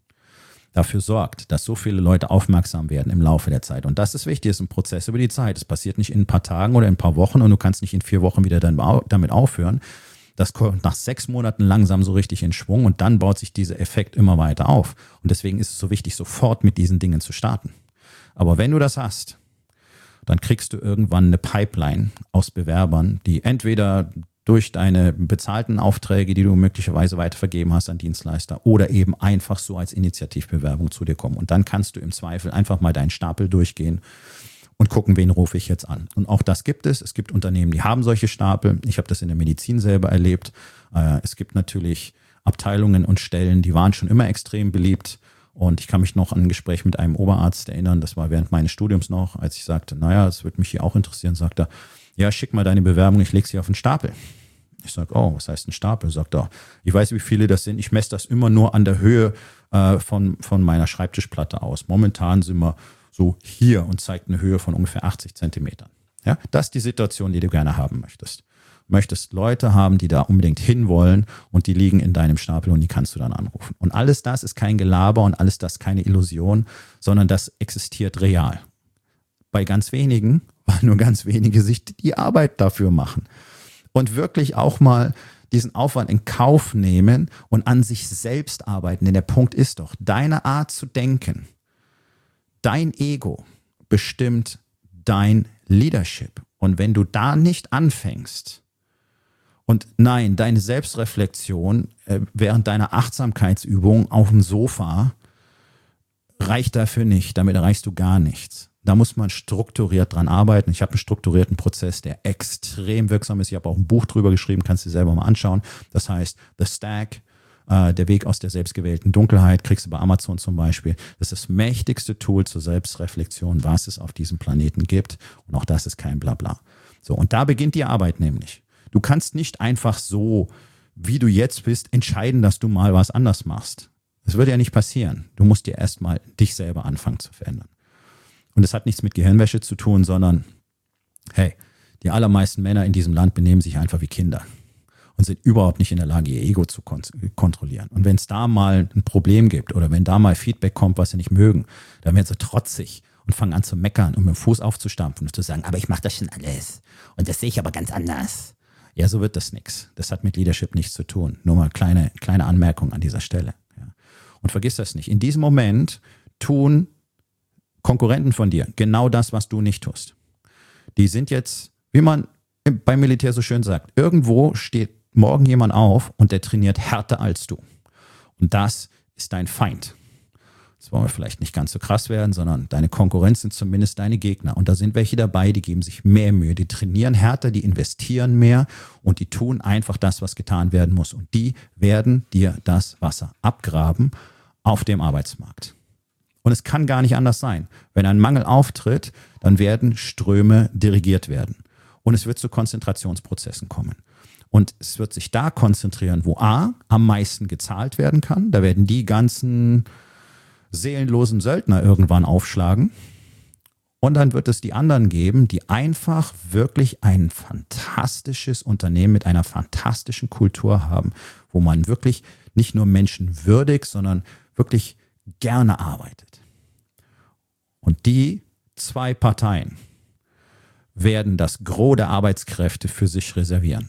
dafür sorgt, dass so viele Leute aufmerksam werden im Laufe der Zeit. Und das ist wichtig, das ist ein Prozess über die Zeit. Es passiert nicht in ein paar Tagen oder in ein paar Wochen und du kannst nicht in vier Wochen wieder damit aufhören. Das kommt nach sechs Monaten langsam so richtig in Schwung und dann baut sich dieser Effekt immer weiter auf. Und deswegen ist es so wichtig, sofort mit diesen Dingen zu starten. Aber wenn du das hast, dann kriegst du irgendwann eine Pipeline aus Bewerbern, die entweder durch deine bezahlten Aufträge, die du möglicherweise weitervergeben hast an Dienstleister oder eben einfach so als Initiativbewerbung zu dir kommen. Und dann kannst du im Zweifel einfach mal deinen Stapel durchgehen und gucken, wen rufe ich jetzt an. Und auch das gibt es. Es gibt Unternehmen, die haben solche Stapel. Ich habe das in der Medizin selber erlebt. Es gibt natürlich Abteilungen und Stellen, die waren schon immer extrem beliebt. Und ich kann mich noch an ein Gespräch mit einem Oberarzt erinnern, das war während meines Studiums noch, als ich sagte, naja, das würde mich hier auch interessieren, sagt er, ja, schick mal deine Bewerbung, ich lege sie auf den Stapel. Ich sage, oh, was heißt ein Stapel? Sagt er, ich weiß, wie viele das sind, ich messe das immer nur an der Höhe äh, von, von meiner Schreibtischplatte aus. Momentan sind wir so hier und zeigt eine Höhe von ungefähr achtzig Zentimetern. Ja, das ist die Situation, die du gerne haben möchtest. Möchtest Leute haben, die da unbedingt hinwollen und die liegen in deinem Stapel und die kannst du dann anrufen. Und alles das ist kein Gelaber und alles das keine Illusion, sondern das existiert real. Bei ganz wenigen, weil nur ganz wenige sich die Arbeit dafür machen. Und wirklich auch mal diesen Aufwand in Kauf nehmen und an sich selbst arbeiten. Denn der Punkt ist doch, deine Art zu denken, dein Ego bestimmt dein Leadership. Und wenn du da nicht anfängst, und nein, deine Selbstreflexion äh, während deiner Achtsamkeitsübung auf dem Sofa reicht dafür nicht. Damit erreichst du gar nichts. Da muss man strukturiert dran arbeiten. Ich habe einen strukturierten Prozess, der extrem wirksam ist. Ich habe auch ein Buch drüber geschrieben, kannst du dir selber mal anschauen. Das heißt The Stack. äh, der Weg aus der selbstgewählten Dunkelheit, kriegst du bei Amazon zum Beispiel. Das ist das mächtigste Tool zur Selbstreflexion, was es auf diesem Planeten gibt. Und auch das ist kein Blabla. So, und da beginnt die Arbeit nämlich. Du kannst nicht einfach so, wie du jetzt bist, entscheiden, dass du mal was anders machst. Das würde ja nicht passieren. Du musst dir erstmal dich selber anfangen zu verändern. Und das hat nichts mit Gehirnwäsche zu tun, sondern, hey, die allermeisten Männer in diesem Land benehmen sich einfach wie Kinder und sind überhaupt nicht in der Lage, ihr Ego zu kon- kontrollieren. Und wenn es da mal ein Problem gibt oder wenn da mal Feedback kommt, was sie nicht mögen, dann werden sie trotzig und fangen an zu meckern und mit dem Fuß aufzustampfen und zu sagen, aber ich mache das schon alles und das sehe ich aber ganz anders. Ja, so wird das nichts. Das hat mit Leadership nichts zu tun. Nur mal kleine, kleine Anmerkung an dieser Stelle. Ja. Und vergiss das nicht. In diesem Moment tun Konkurrenten von dir genau das, was du nicht tust. Die sind jetzt, wie man beim Militär so schön sagt, irgendwo steht morgen jemand auf und der trainiert härter als du. Und das ist dein Feind. Jetzt wollen wir vielleicht nicht ganz so krass werden, sondern deine Konkurrenz sind zumindest deine Gegner. Und da sind welche dabei, die geben sich mehr Mühe, die trainieren härter, die investieren mehr und die tun einfach das, was getan werden muss. Und die werden dir das Wasser abgraben auf dem Arbeitsmarkt. Und es kann gar nicht anders sein. Wenn ein Mangel auftritt, dann werden Ströme dirigiert werden. Und es wird zu Konzentrationsprozessen kommen. Und es wird sich da konzentrieren, wo A, am meisten gezahlt werden kann. Da werden die ganzen seelenlosen Söldner irgendwann aufschlagen. Und dann wird es die anderen geben, die einfach wirklich ein fantastisches Unternehmen mit einer fantastischen Kultur haben, wo man wirklich nicht nur menschenwürdig, sondern wirklich gerne arbeitet. Und die zwei Parteien werden das Gros der Arbeitskräfte für sich reservieren.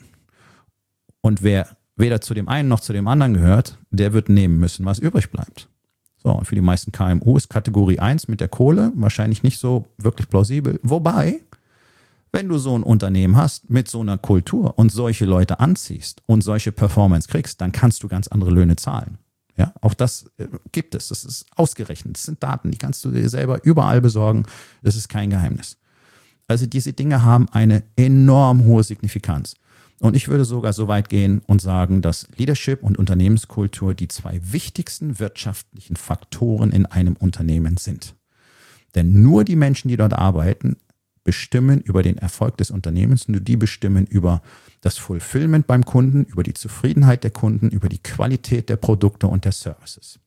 Und wer weder zu dem einen noch zu dem anderen gehört, der wird nehmen müssen, was übrig bleibt. So, und für die meisten K M U ist Kategorie eins mit der Kohle wahrscheinlich nicht so wirklich plausibel. Wobei, wenn du so ein Unternehmen hast mit so einer Kultur und solche Leute anziehst und solche Performance kriegst, dann kannst du ganz andere Löhne zahlen. Ja, auch das gibt es. Das ist ausgerechnet. Das sind Daten, die kannst du dir selber überall besorgen. Das ist kein Geheimnis. Also diese Dinge haben eine enorm hohe Signifikanz. Und ich würde sogar so weit gehen und sagen, dass Leadership und Unternehmenskultur die zwei wichtigsten wirtschaftlichen Faktoren in einem Unternehmen sind. Denn nur die Menschen, die dort arbeiten, bestimmen über den Erfolg des Unternehmens, nur die bestimmen über das Fulfillment beim Kunden, über die Zufriedenheit der Kunden, über die Qualität der Produkte und der Services.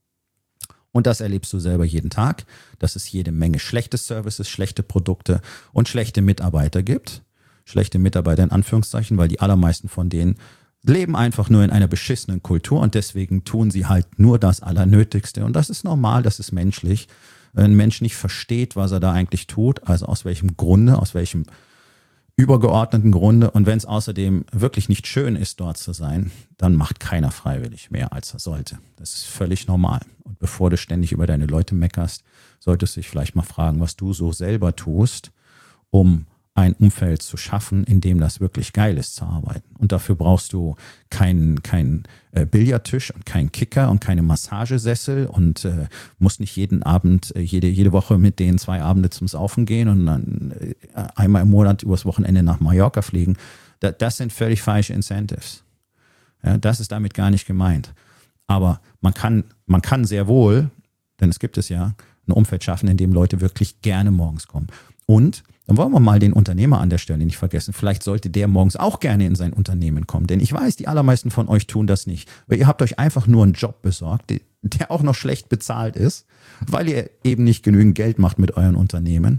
Und das erlebst du selber jeden Tag, dass es jede Menge schlechte Services, schlechte Produkte und schlechte Mitarbeiter gibt. Schlechte Mitarbeiter in Anführungszeichen, weil die allermeisten von denen leben einfach nur in einer beschissenen Kultur und deswegen tun sie halt nur das Allernötigste. Und das ist normal, das ist menschlich. Wenn ein Mensch nicht versteht, was er da eigentlich tut, also aus welchem Grunde, aus welchem übergeordneten Grunde und wenn es außerdem wirklich nicht schön ist, dort zu sein, dann macht keiner freiwillig mehr, als er sollte. Das ist völlig normal. Und bevor du ständig über deine Leute meckerst, solltest du dich vielleicht mal fragen, was du so selber tust, um ein Umfeld zu schaffen, in dem das wirklich geil ist zu arbeiten. Und dafür brauchst du keinen keinen äh, Billardtisch und keinen Kicker und keine Massagesessel und äh, musst nicht jeden Abend, äh, jede jede Woche mit denen zwei Abende zum Saufen gehen und dann äh, einmal im Monat übers Wochenende nach Mallorca fliegen. Da, das sind völlig falsche Incentives. Ja, das ist damit gar nicht gemeint. Aber man kann man kann sehr wohl, denn es gibt es ja, ein Umfeld schaffen, in dem Leute wirklich gerne morgens kommen. Und dann wollen wir mal den Unternehmer an der Stelle nicht vergessen. Vielleicht sollte der morgens auch gerne in sein Unternehmen kommen. Denn ich weiß, die allermeisten von euch tun das nicht. Weil ihr habt euch einfach nur einen Job besorgt, der auch noch schlecht bezahlt ist, weil ihr eben nicht genügend Geld macht mit euren Unternehmen.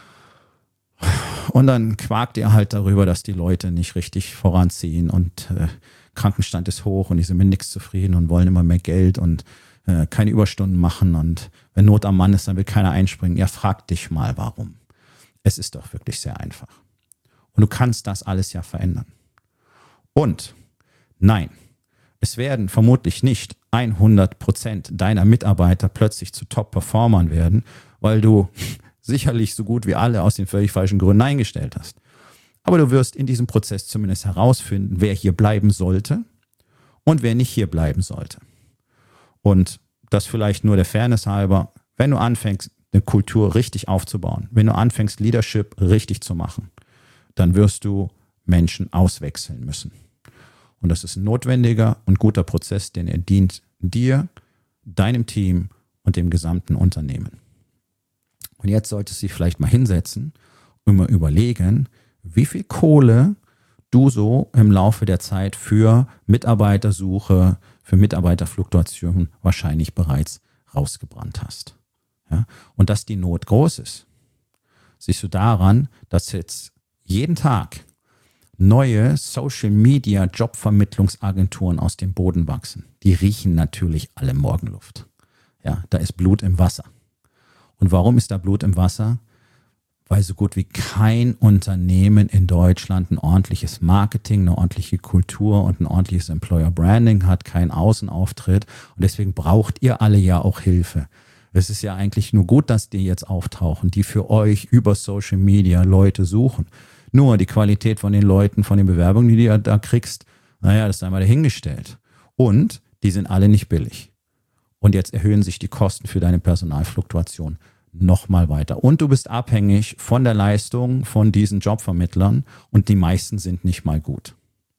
Und dann quakt ihr halt darüber, dass die Leute nicht richtig voranziehen und äh, Krankenstand ist hoch und die sind mit nichts zufrieden und wollen immer mehr Geld und äh, keine Überstunden machen. Und wenn Not am Mann ist, dann will keiner einspringen. Ja, frag dich mal, warum. Es ist doch wirklich sehr einfach. Und du kannst das alles ja verändern. Und nein, es werden vermutlich nicht hundert Prozent deiner Mitarbeiter plötzlich zu Top-Performern werden, weil du sicherlich so gut wie alle aus den völlig falschen Gründen eingestellt hast. Aber du wirst in diesem Prozess zumindest herausfinden, wer hier bleiben sollte und wer nicht hier bleiben sollte. Und das vielleicht nur der Fairness halber, wenn du anfängst, eine Kultur richtig aufzubauen, wenn du anfängst, Leadership richtig zu machen, dann wirst du Menschen auswechseln müssen. Und das ist ein notwendiger und guter Prozess, denn er dient dir, deinem Team und dem gesamten Unternehmen. Und jetzt solltest du dich vielleicht mal hinsetzen und mal überlegen, wie viel Kohle du so im Laufe der Zeit für Mitarbeitersuche, für Mitarbeiterfluktuation wahrscheinlich bereits rausgebrannt hast. Ja? Und dass die Not groß ist, siehst du daran, dass jetzt jeden Tag neue Social-Media-Jobvermittlungsagenturen aus dem Boden wachsen. Die riechen natürlich alle Morgenluft. Ja, da ist Blut im Wasser. Und warum ist da Blut im Wasser? Weil so gut wie kein Unternehmen in Deutschland ein ordentliches Marketing, eine ordentliche Kultur und ein ordentliches Employer Branding hat, kein Außenauftritt. Und deswegen braucht ihr alle ja auch Hilfe. Es ist ja eigentlich nur gut, dass die jetzt auftauchen, die für euch über Social Media Leute suchen. Nur die Qualität von den Leuten, von den Bewerbungen, die du da kriegst, naja, das ist einmal dahingestellt. Und die sind alle nicht billig. Und jetzt erhöhen sich die Kosten für deine Personalfluktuation nochmal weiter. Und du bist abhängig von der Leistung von diesen Jobvermittlern und die meisten sind nicht mal gut.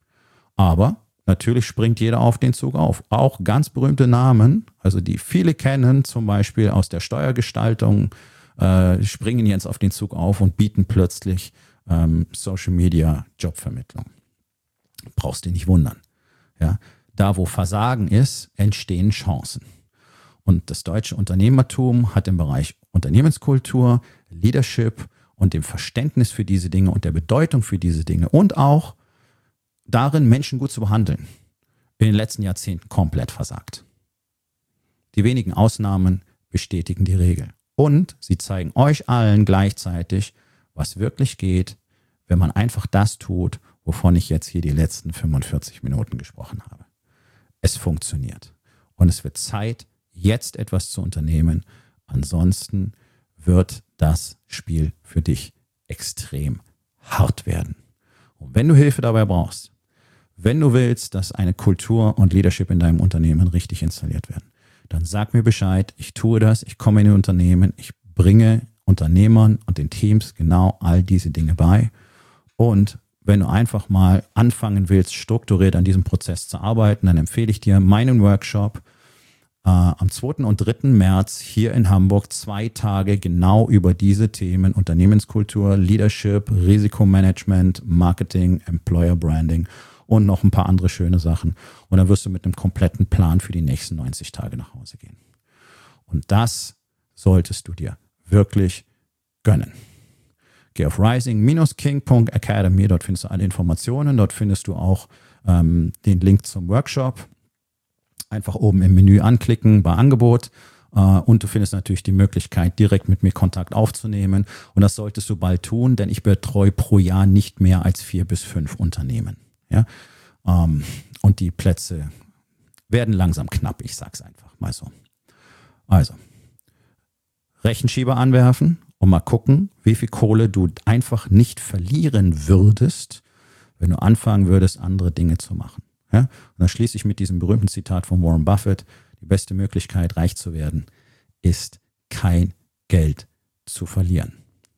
Aber natürlich springt jeder auf den Zug auf. Auch ganz berühmte Namen, also die viele kennen, zum Beispiel aus der Steuergestaltung, äh, springen jetzt auf den Zug auf und bieten plötzlich ähm, Social Media Jobvermittlung. Brauchst dich nicht wundern. Ja? Da, wo Versagen ist, entstehen Chancen. Und das deutsche Unternehmertum hat im Bereich Unternehmenskultur, Leadership und dem Verständnis für diese Dinge und der Bedeutung für diese Dinge und auch darin, Menschen gut zu behandeln, in den letzten Jahrzehnten komplett versagt. Die wenigen Ausnahmen bestätigen die Regel. Und sie zeigen euch allen gleichzeitig, was wirklich geht, wenn man einfach das tut, wovon ich jetzt hier die letzten fünfundvierzig Minuten gesprochen habe. Es funktioniert. Und es wird Zeit, jetzt etwas zu unternehmen. Ansonsten wird das Spiel für dich extrem hart werden. Und wenn du Hilfe dabei brauchst, wenn du willst, dass eine Kultur und Leadership in deinem Unternehmen richtig installiert werden, dann sag mir Bescheid. Ich tue das, ich komme in die Unternehmen, ich bringe Unternehmern und den Teams genau all diese Dinge bei. Und wenn du einfach mal anfangen willst, strukturiert an diesem Prozess zu arbeiten, dann empfehle ich dir meinen Workshop äh, am zweiten und dritten März hier in Hamburg, zwei Tage genau über diese Themen: Unternehmenskultur, Leadership, Risikomanagement, Marketing, Employer Branding und noch ein paar andere schöne Sachen. Und dann wirst du mit einem kompletten Plan für die nächsten neunzig Tage nach Hause gehen. Und das solltest du dir wirklich gönnen. Geh auf rising dash king punkt academy, dort findest du alle Informationen, dort findest du auch ähm, den Link zum Workshop. Einfach oben im Menü anklicken bei Angebot äh, und du findest natürlich die Möglichkeit, direkt mit mir Kontakt aufzunehmen. Und das solltest du bald tun, denn ich betreue pro Jahr nicht mehr als vier bis fünf Unternehmen. Ja? Ähm, und die Plätze werden langsam knapp, ich sag's einfach mal so. Also, Rechenschieber anwerfen und mal gucken, wie viel Kohle du einfach nicht verlieren würdest, wenn du anfangen würdest, andere Dinge zu machen. Ja? Und dann schließe ich mit diesem berühmten Zitat von Warren Buffett: Die beste Möglichkeit, reich zu werden, ist kein Geld zu verlieren.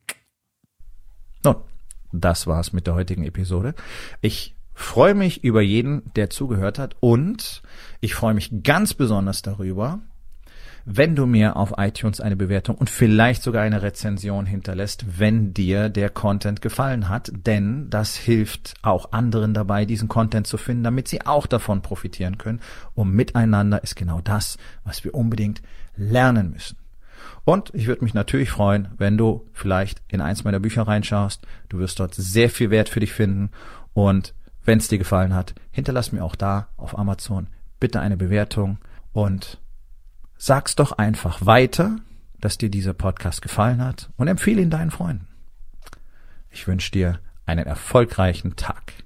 Nun, das war's mit der heutigen Episode. Ich freue mich über jeden, der zugehört hat, und ich freue mich ganz besonders darüber, wenn du mir auf iTunes eine Bewertung und vielleicht sogar eine Rezension hinterlässt, wenn dir der Content gefallen hat, denn das hilft auch anderen dabei, diesen Content zu finden, damit sie auch davon profitieren können. Und miteinander ist genau das, was wir unbedingt lernen müssen. Und ich würde mich natürlich freuen, wenn du vielleicht in eins meiner Bücher reinschaust. Du wirst dort sehr viel Wert für dich finden. Und wenn es dir gefallen hat, hinterlass mir auch da auf Amazon bitte eine Bewertung und sag's doch einfach weiter, dass dir dieser Podcast gefallen hat, und empfehle ihn deinen Freunden. Ich wünsche dir einen erfolgreichen Tag.